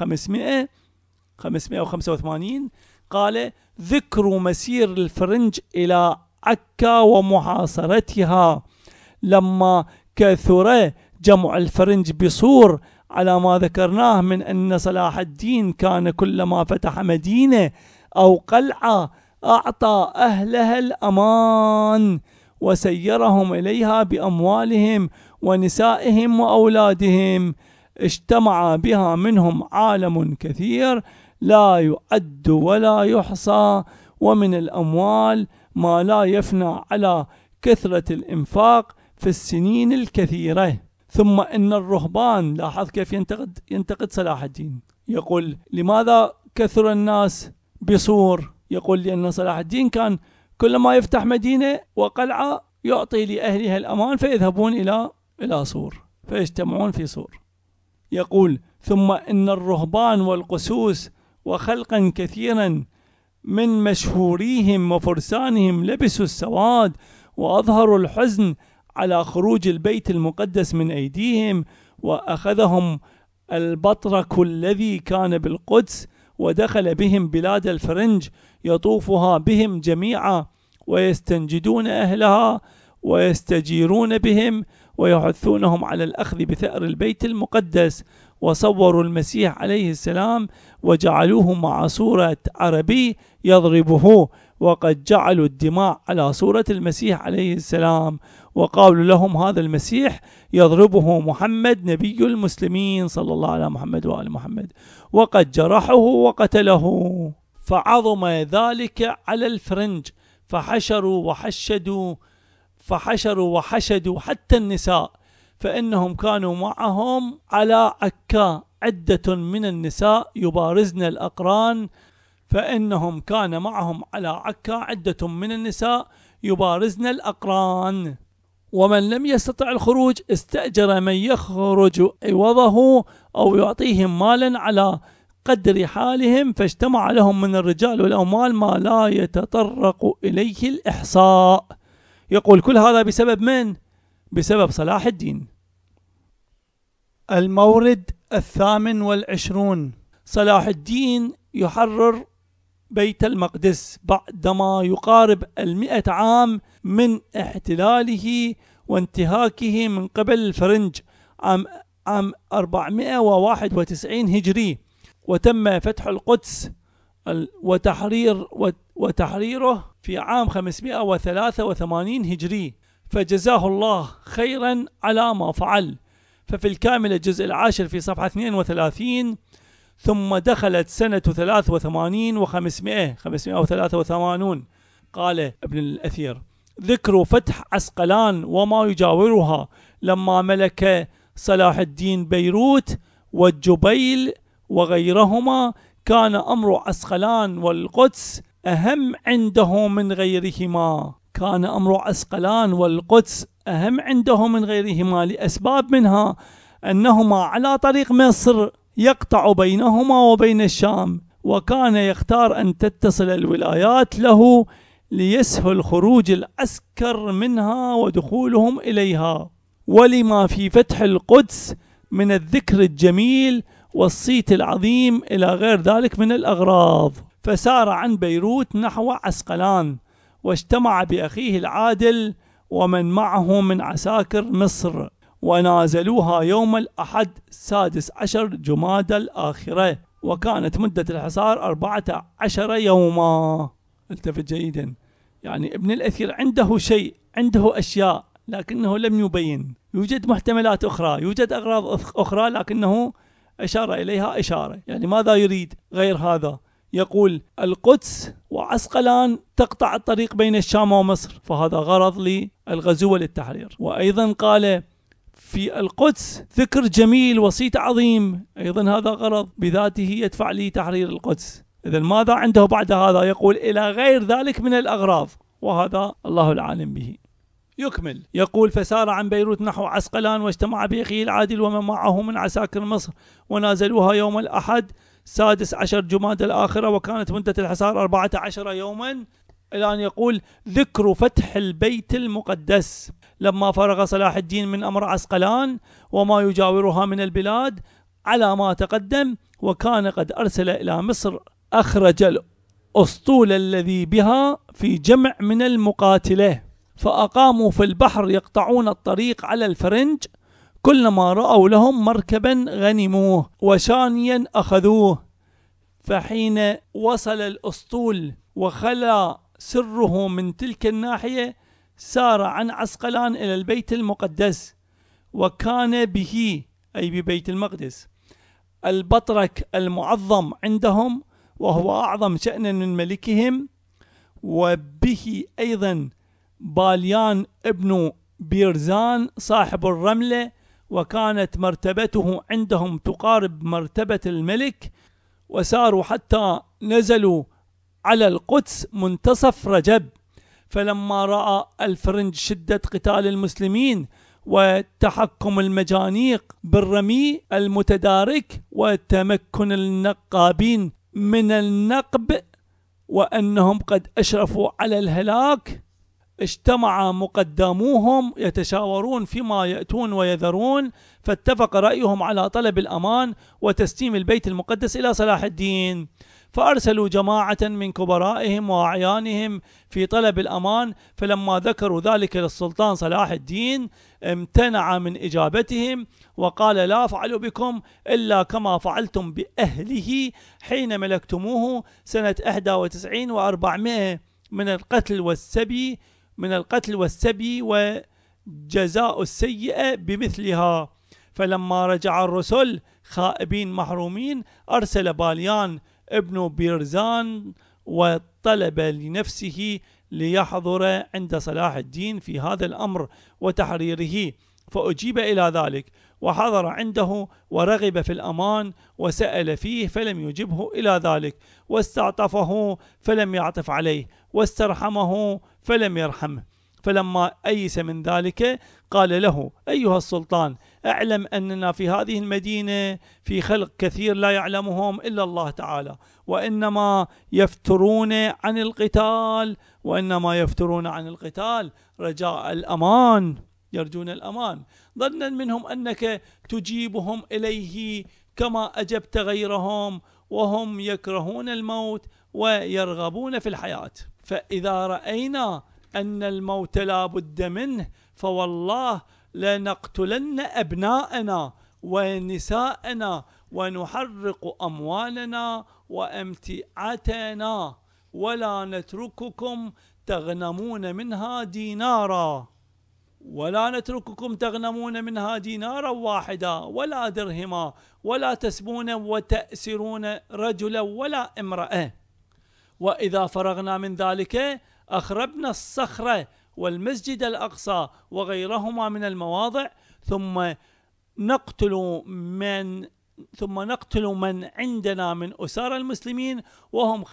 و585، قال: ذكر مسير الفرنج إلى عكا ومحاصرتها، لما كثر جمع الفرنج بصور على ما ذكرناه من أن صلاح الدين كان كلما فتح مدينة أو قلعة أعطى أهلها الأمان وسيرهم إليها بأموالهم ونسائهم وأولادهم، اجتمع بها منهم عالم كثير لا يعد ولا يحصى، ومن الأموال ما لا يفنى على كثرة الإنفاق في السنين الكثيرة. ثم إن الرهبان، لاحظ كيف ينتقد صلاح الدين، يقول لماذا كثر الناس بصور؟ يقول لأن صلاح الدين كان كلما يفتح مدينة وقلعة يعطي لأهلها الأمان فيذهبون إلى صور فيجتمعون في صور. يقول ثم إن الرهبان والقسوس وخلقا كثيرا من مشهوريهم وفرسانهم لبسوا السواد وأظهروا الحزن على خروج البيت المقدس من أيديهم، وأخذهم البطرك الذي كان بالقدس ودخل بهم بلاد الفرنج يطوفها بهم جميعا ويستنجدون أهلها ويستجيرون بهم ويحثونهم على الأخذ بثأر البيت المقدس، وصوروا المسيح عليه السلام وجعلوه مع صورة عربي يضربه، وقد جعلوا الدماء على صورة المسيح عليه السلام، وقالوا لهم هذا المسيح يضربه محمد نبي المسلمين صلى الله على محمد وآل محمد، وقد جرحه وقتله. فعظم ذلك على الفرنج فحشروا وحشدوا حتى النساء، فإنهم كانوا معهم على عكا عدة من النساء يبارزن الأقران، ومن لم يستطع الخروج استأجر من يخرج عوضه أو يعطيهم مالا على قدر حالهم، فاجتمع لهم من الرجال والأموال ما لا يتطرق إليه الإحصاء. يقول كل هذا بسبب من؟ بسبب صلاح الدين. المورد 28. صلاح الدين يحرر بيت المقدس بعدما يقارب 100 عام من احتلاله وانتهاكه من قبل الفرنج عام 491 هجري، وتم فتح القدس وتحريره في عام 583 هجري، فجزاه الله خيرا على ما فعل. ففي الكامل الجزء 10 في صفحة 32: ثم دخلت سنة 83 و583 قال ابن الأثير: ذكر فتح عسقلان وما يجاورها لما ملك صلاح الدين بيروت والجبيل وغيرهما، كان أمر عسقلان والقدس أهم عنده من غيرهما، لأسباب، منها أنهما على طريق مصر يقطع بينهما وبين الشام، وكان يختار أن تتصل الولايات له ليسهل خروج العسكر منها ودخولهم إليها، ولما في فتح القدس من الذكر الجميل والصيت العظيم إلى غير ذلك من الأغراض. فسار عن بيروت نحو عسقلان، واجتمع بأخيه العادل ومن معه من عساكر مصر، ونازلوها يوم الأحد 16 جمادى الآخرة، وكانت مدة الحصار 14 يوما. التفت جيدا، يعني ابن الأثير عنده أشياء لكنه لم يبين، يوجد محتملات أخرى، يوجد أغراض أخرى لكنه أشار إليها إشارة. يعني ماذا يريد غير هذا؟ يقول القدس وعسقلان تقطع الطريق بين الشام ومصر، فهذا غرض للغزو وللتحرير. وأيضا قال في القدس ذكر جميل وصيت عظيم، أيضا هذا غرض بذاته يدفع لتحرير القدس. إذا ماذا عنده بعد هذا؟ يقول إلى غير ذلك من الأغراض، وهذا الله العالم به. يكمل يقول: فسار عن بيروت نحو عسقلان، واجتمع بأخيه العادل ومن معه من عساكر مصر، ونازلوها يوم الأحد 16 جمادى الآخرة، وكانت مدة الحصار 14 يوما، إلى أن يقول: ذكر فتح البيت المقدس. لما فرغ صلاح الدين من أمر عسقلان وما يجاورها من البلاد على ما تقدم، وكان قد أرسل إلى مصر أخرج الأسطول الذي بها في جمع من المقاتلة، فأقاموا في البحر يقطعون الطريق على الفرنج كلما رأوا لهم مركبا غنموه وشانيا أخذوه. فحين وصل الأسطول وخلى سره من تلك الناحية سار عن عسقلان إلى البيت المقدس، وكان به أي ببيت المقدس البطرك المعظم عندهم، وهو أعظم شأنا من ملكهم، وبه أيضا باليان ابن بيرزان صاحب الرملة، وكانت مرتبته عندهم تقارب مرتبة الملك. وساروا حتى نزلوا على القدس منتصف رجب. فلما رأى الفرنج شدة قتال المسلمين وتحكم المجانيق بالرمي المتدارك وتمكن النقابين من النقب وأنهم قد أشرفوا على الهلاك، اجتمع مقدموهم يتشاورون فيما يأتون ويذرون، فاتفق رأيهم على طلب الأمان وتسليم البيت المقدس إلى صلاح الدين. فأرسلوا جماعة من كبرائهم وأعيانهم في طلب الأمان، فلما ذكروا ذلك للسلطان صلاح الدين امتنع من إجابتهم وقال: لا أفعل بكم إلا كما فعلتم بأهله حين ملكتموه سنة 91 و400 من القتل والسبي وجزاء السيئة بمثلها. فلما رجع الرسل خائبين محرومين أرسل باليان ابن بيرزان وطلب لنفسه ليحضر عند صلاح الدين في هذا الأمر وتحريره، فأجيب إلى ذلك، وحضر عنده ورغب في الأمان وسأل فيه فلم يجبه إلى ذلك، واستعطفه فلم يعطف عليه، واسترحمه فلم يرحمه. فلما أيس من ذلك قال له: أيها السلطان، أعلم أننا في هذه المدينة في خلق كثير لا يعلمهم إلا الله تعالى، وإنما يفترون عن القتال رجاء الأمان، يرجون الأمان، ظنا منهم أنك تجيبهم إليه كما أجبت غيرهم، وهم يكرهون الموت ويرغبون في الحياة. فإذا رأينا أن الموت لا بد منه فوالله لنقتلن أبناءنا ونساءنا ونحرق أموالنا وأمتعتنا ولا نترككم تغنمون منها دينارا واحدا ولا درهما، ولا تسبون وتأسرون رجلا ولا امرأة. وإذا فرغنا من ذلك أخربنا الصخرة والمسجد الأقصى وغيرهما من المواضع، ثم نقتل من عندنا من أسار المسلمين وهم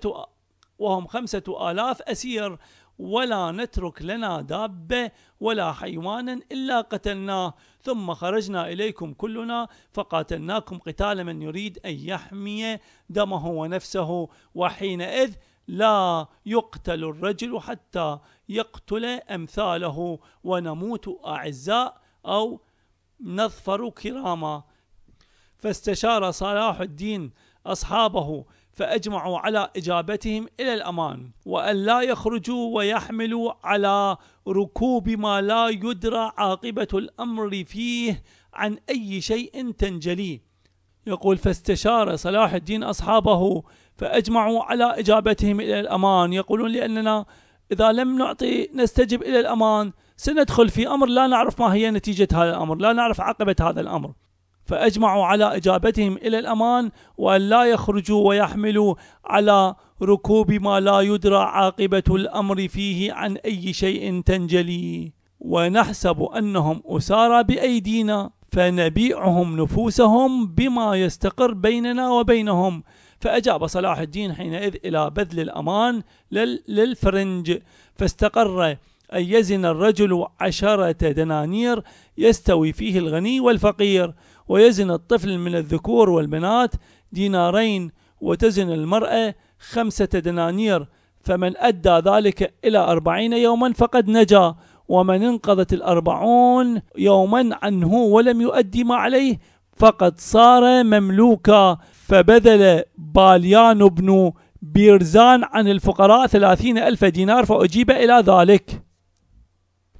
5,000 أسير، ولا نترك لنا دابة ولا حيوانا إلا قتلناه، ثم خرجنا إليكم كلنا فقاتلناكم قتال من يريد أن يحمي دمه ونفسه، وحينئذ لا يقتل الرجل حتى يقتل أمثاله، ونموت أعزاء أو نظفر كراما. فاستشار صلاح الدين أصحابه فأجمعوا على إجابتهم إلى الأمان، وأن لا يخرجوا ويحملوا على ركوب ما لا يدرى عاقبة الأمر فيه عن أي شيء تنجلي. يقول: فاستشار صلاح الدين أصحابه فأجمعوا على إجابتهم إلى الأمان، يقولون لأننا إذا لم نستجب إلى الأمان سندخل في أمر لا نعرف ما هي نتيجة هذا الأمر، لا نعرف عاقبة هذا الأمر. فأجمعوا على إجابتهم إلى الأمان وأن لا يخرجوا ويحملوا على ركوب ما لا يدرى عاقبة الأمر فيه عن أي شيء تنجلي، ونحسب أنهم أسارى بأيدينا فنبيعهم نفوسهم بما يستقر بيننا وبينهم. فأجاب صلاح الدين حينئذ إلى بذل الأمان للفرنج، فاستقر أن يزن الرجل 10 دنانير يستوي فيه الغني والفقير، ويزن الطفل من الذكور والبنات 2 دينارين، وتزن المرأة 5 دنانير، فمن أدى ذلك إلى 40 يوما فقد نجا، ومن انقضت 40 يوما عنه ولم يؤدي ما عليه فقد صار مملوكا. فبذل باليان بن بيرزان عن الفقراء 30,000 دينار، فأجيب إلى ذلك.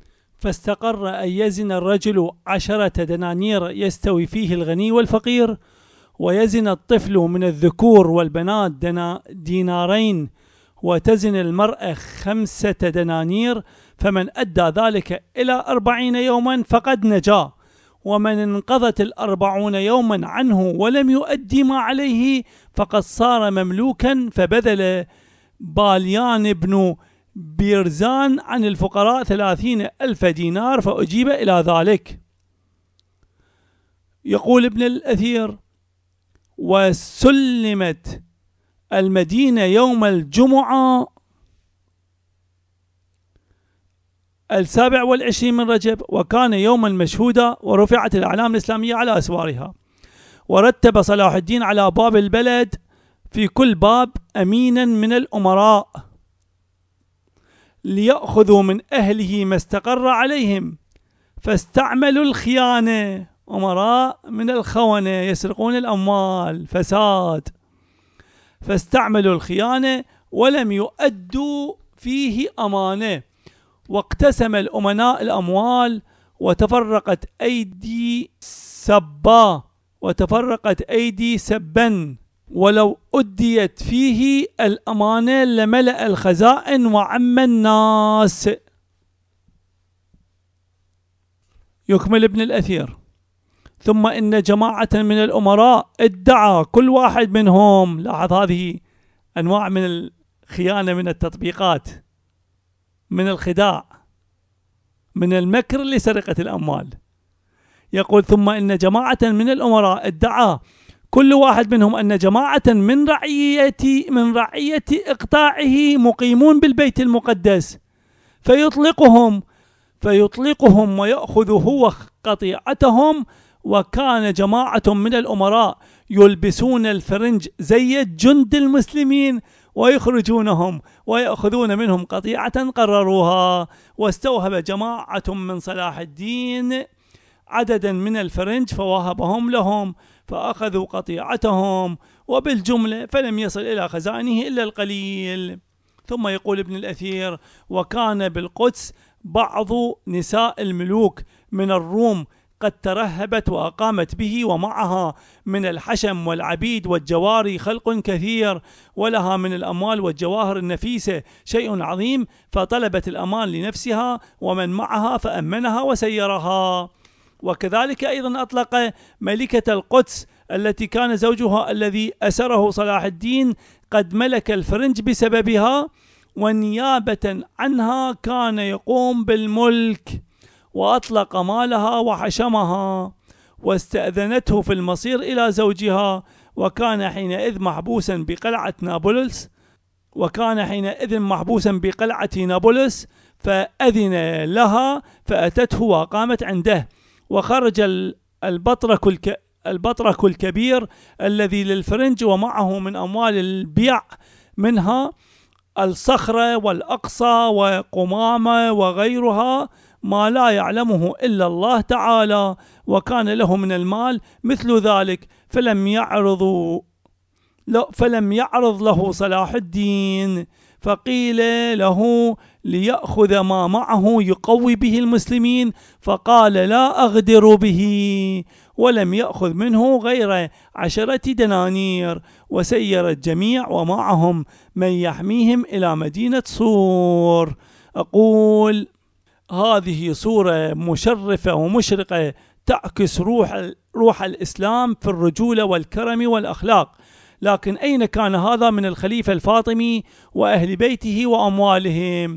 فاستقر أن يزن الرجل 10 دنانير يستوي فيه الغني والفقير، ويزن الطفل من الذكور والبنات دينارين، وتزن المرأة 5 دنانير، فمن أدى ذلك إلى 40 يوما فقد نجا، ومن انقضت 40 يوما عنه ولم يؤدي ما عليه فقد صار مملوكا. فبذل باليان بن بيرزان عن الفقراء 30,000 دينار فأجيب إلى ذلك. يقول ابن الأثير: وسلمت المدينة يوم الجمعة 27 من رجب، وكان يوما مشهودا، ورفعت الأعلام الإسلامية على أسوارها. ورتب صلاح الدين على باب البلد في كل باب أمينا من الأمراء ليأخذوا من أهله ما استقر عليهم، فاستعملوا الخيانة. أمراء من الخونة يسرقون الأموال، فساد. فاستعملوا الخيانة ولم يؤدوا فيه أمانة، واقتسم الأمناء الأموال، وتفرقت أيدي سبا، ولو أديت فيه الأمانة لملأ الخزائن وعم الناس. يكمل ابن الأثير: ثم إن جماعة من الأمراء ادعى كل واحد منهم، لاحظ هذه أنواع من الخيانة، من التطبيقات، من الخداع، من المكر لسرقة الأموال. يقول: ثم إن جماعة من الأمراء ادعى كل واحد منهم أن جماعة من رعية إقطاعه مقيمون بالبيت المقدس، فيطلقهم ويأخذ هو قطيعتهم. وكان جماعة من الأمراء يلبسون الفرنج زي جند المسلمين ويخرجونهم ويأخذون منهم قطيعة قرروها. واستوهب جماعة من صلاح الدين عددا من الفرنج فوهبهم لهم، فأخذوا قطيعتهم، وبالجملة فلم يصل إلى خزائنه إلا القليل. ثم يقول ابن الأثير: وكان بالقدس بعض نساء الملوك من الروم قد ترهبت وأقامت به، ومعها من الحشم والعبيد والجواري خلق كثير، ولها من الأموال والجواهر النفيسة شيء عظيم، فطلبت الأمان لنفسها ومن معها فأمنها وسيرها. وكذلك أيضا أطلق ملكة القدس التي كان زوجها الذي أسره صلاح الدين قد ملك الفرنج بسببها، ونيابة عنها كان يقوم بالملك، وأطلق مالها وحشمها، واستأذنته في المصير إلى زوجها، وكان حينئذ محبوسا بقلعة نابلس، فأذن لها فأتته وقامت عنده. وخرج البطرك الكبير الذي للفرنج، ومعه من أموال البيع منها الصخرة والأقصى وقمامة وغيرها ما لا يعلمه إلا الله تعالى، وكان له من المال مثل ذلك، فلم يعرض له صلاح الدين، فقيل له ليأخذ ما معه يقوي به المسلمين، فقال لا أغدر به، ولم يأخذ منه غير 10 دنانير، وسير الجميع ومعهم من يحميهم إلى مدينة صور. أقول: هذه صورة مشرفة ومشرقة تعكس روح الإسلام في الرجولة والكرم والأخلاق. لكن أين كان هذا من الخليفة الفاطمي وأهل بيته وأموالهم؟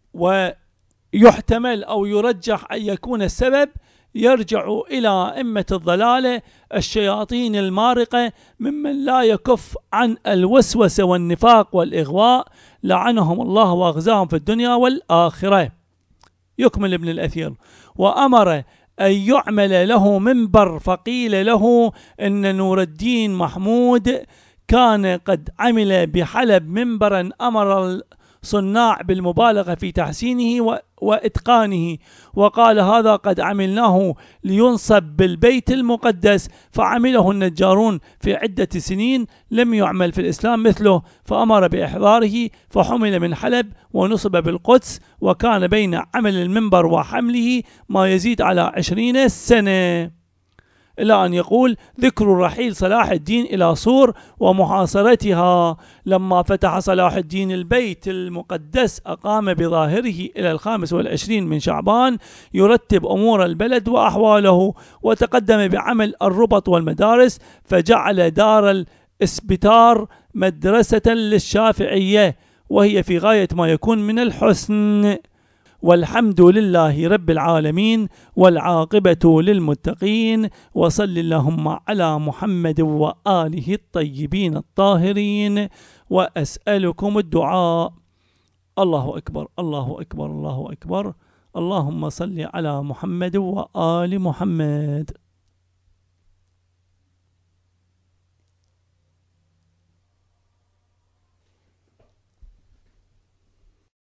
ويحتمل أو يرجح أن يكون السبب يرجع إلى أئمة الضلالة الشياطين المارقة ممن لا يكف عن الوسوسة والنفاق والإغواء، لعنهم الله وأغزاهم في الدنيا والآخرة. يكمل ابن الأثير: وأمر أن يعمل له منبر، فقيل له إن نور الدين محمود كان قد عمل بحلب منبرا أمر صناع بالمبالغة في تحسينه وإتقانه، وقال هذا قد عملناه لينصب بالبيت المقدس، فعمله النجارون في عدة سنين لم يعمل في الإسلام مثله، فأمر بإحضاره فحمل من حلب ونصب بالقدس، وكان بين عمل المنبر وحمله ما يزيد على 20 سنة. إلى أن يقول ذكر رحيل صلاح الدين إلى صور ومحاصرتها. لما فتح صلاح الدين البيت المقدس أقام بظاهره إلى 25 من شعبان يرتب أمور البلد وأحواله، وتقدم بعمل الربط والمدارس، فجعل دار الإسبتار مدرسة للشافعية، وهي في غاية ما يكون من الحسن. والحمد لله رب العالمين، والعاقبة للمتقين، وصل اللهم على محمد وآله الطيبين الطاهرين، وأسألكم الدعاء. الله أكبر الله أكبر الله أكبر. اللهم صل على محمد وآل محمد.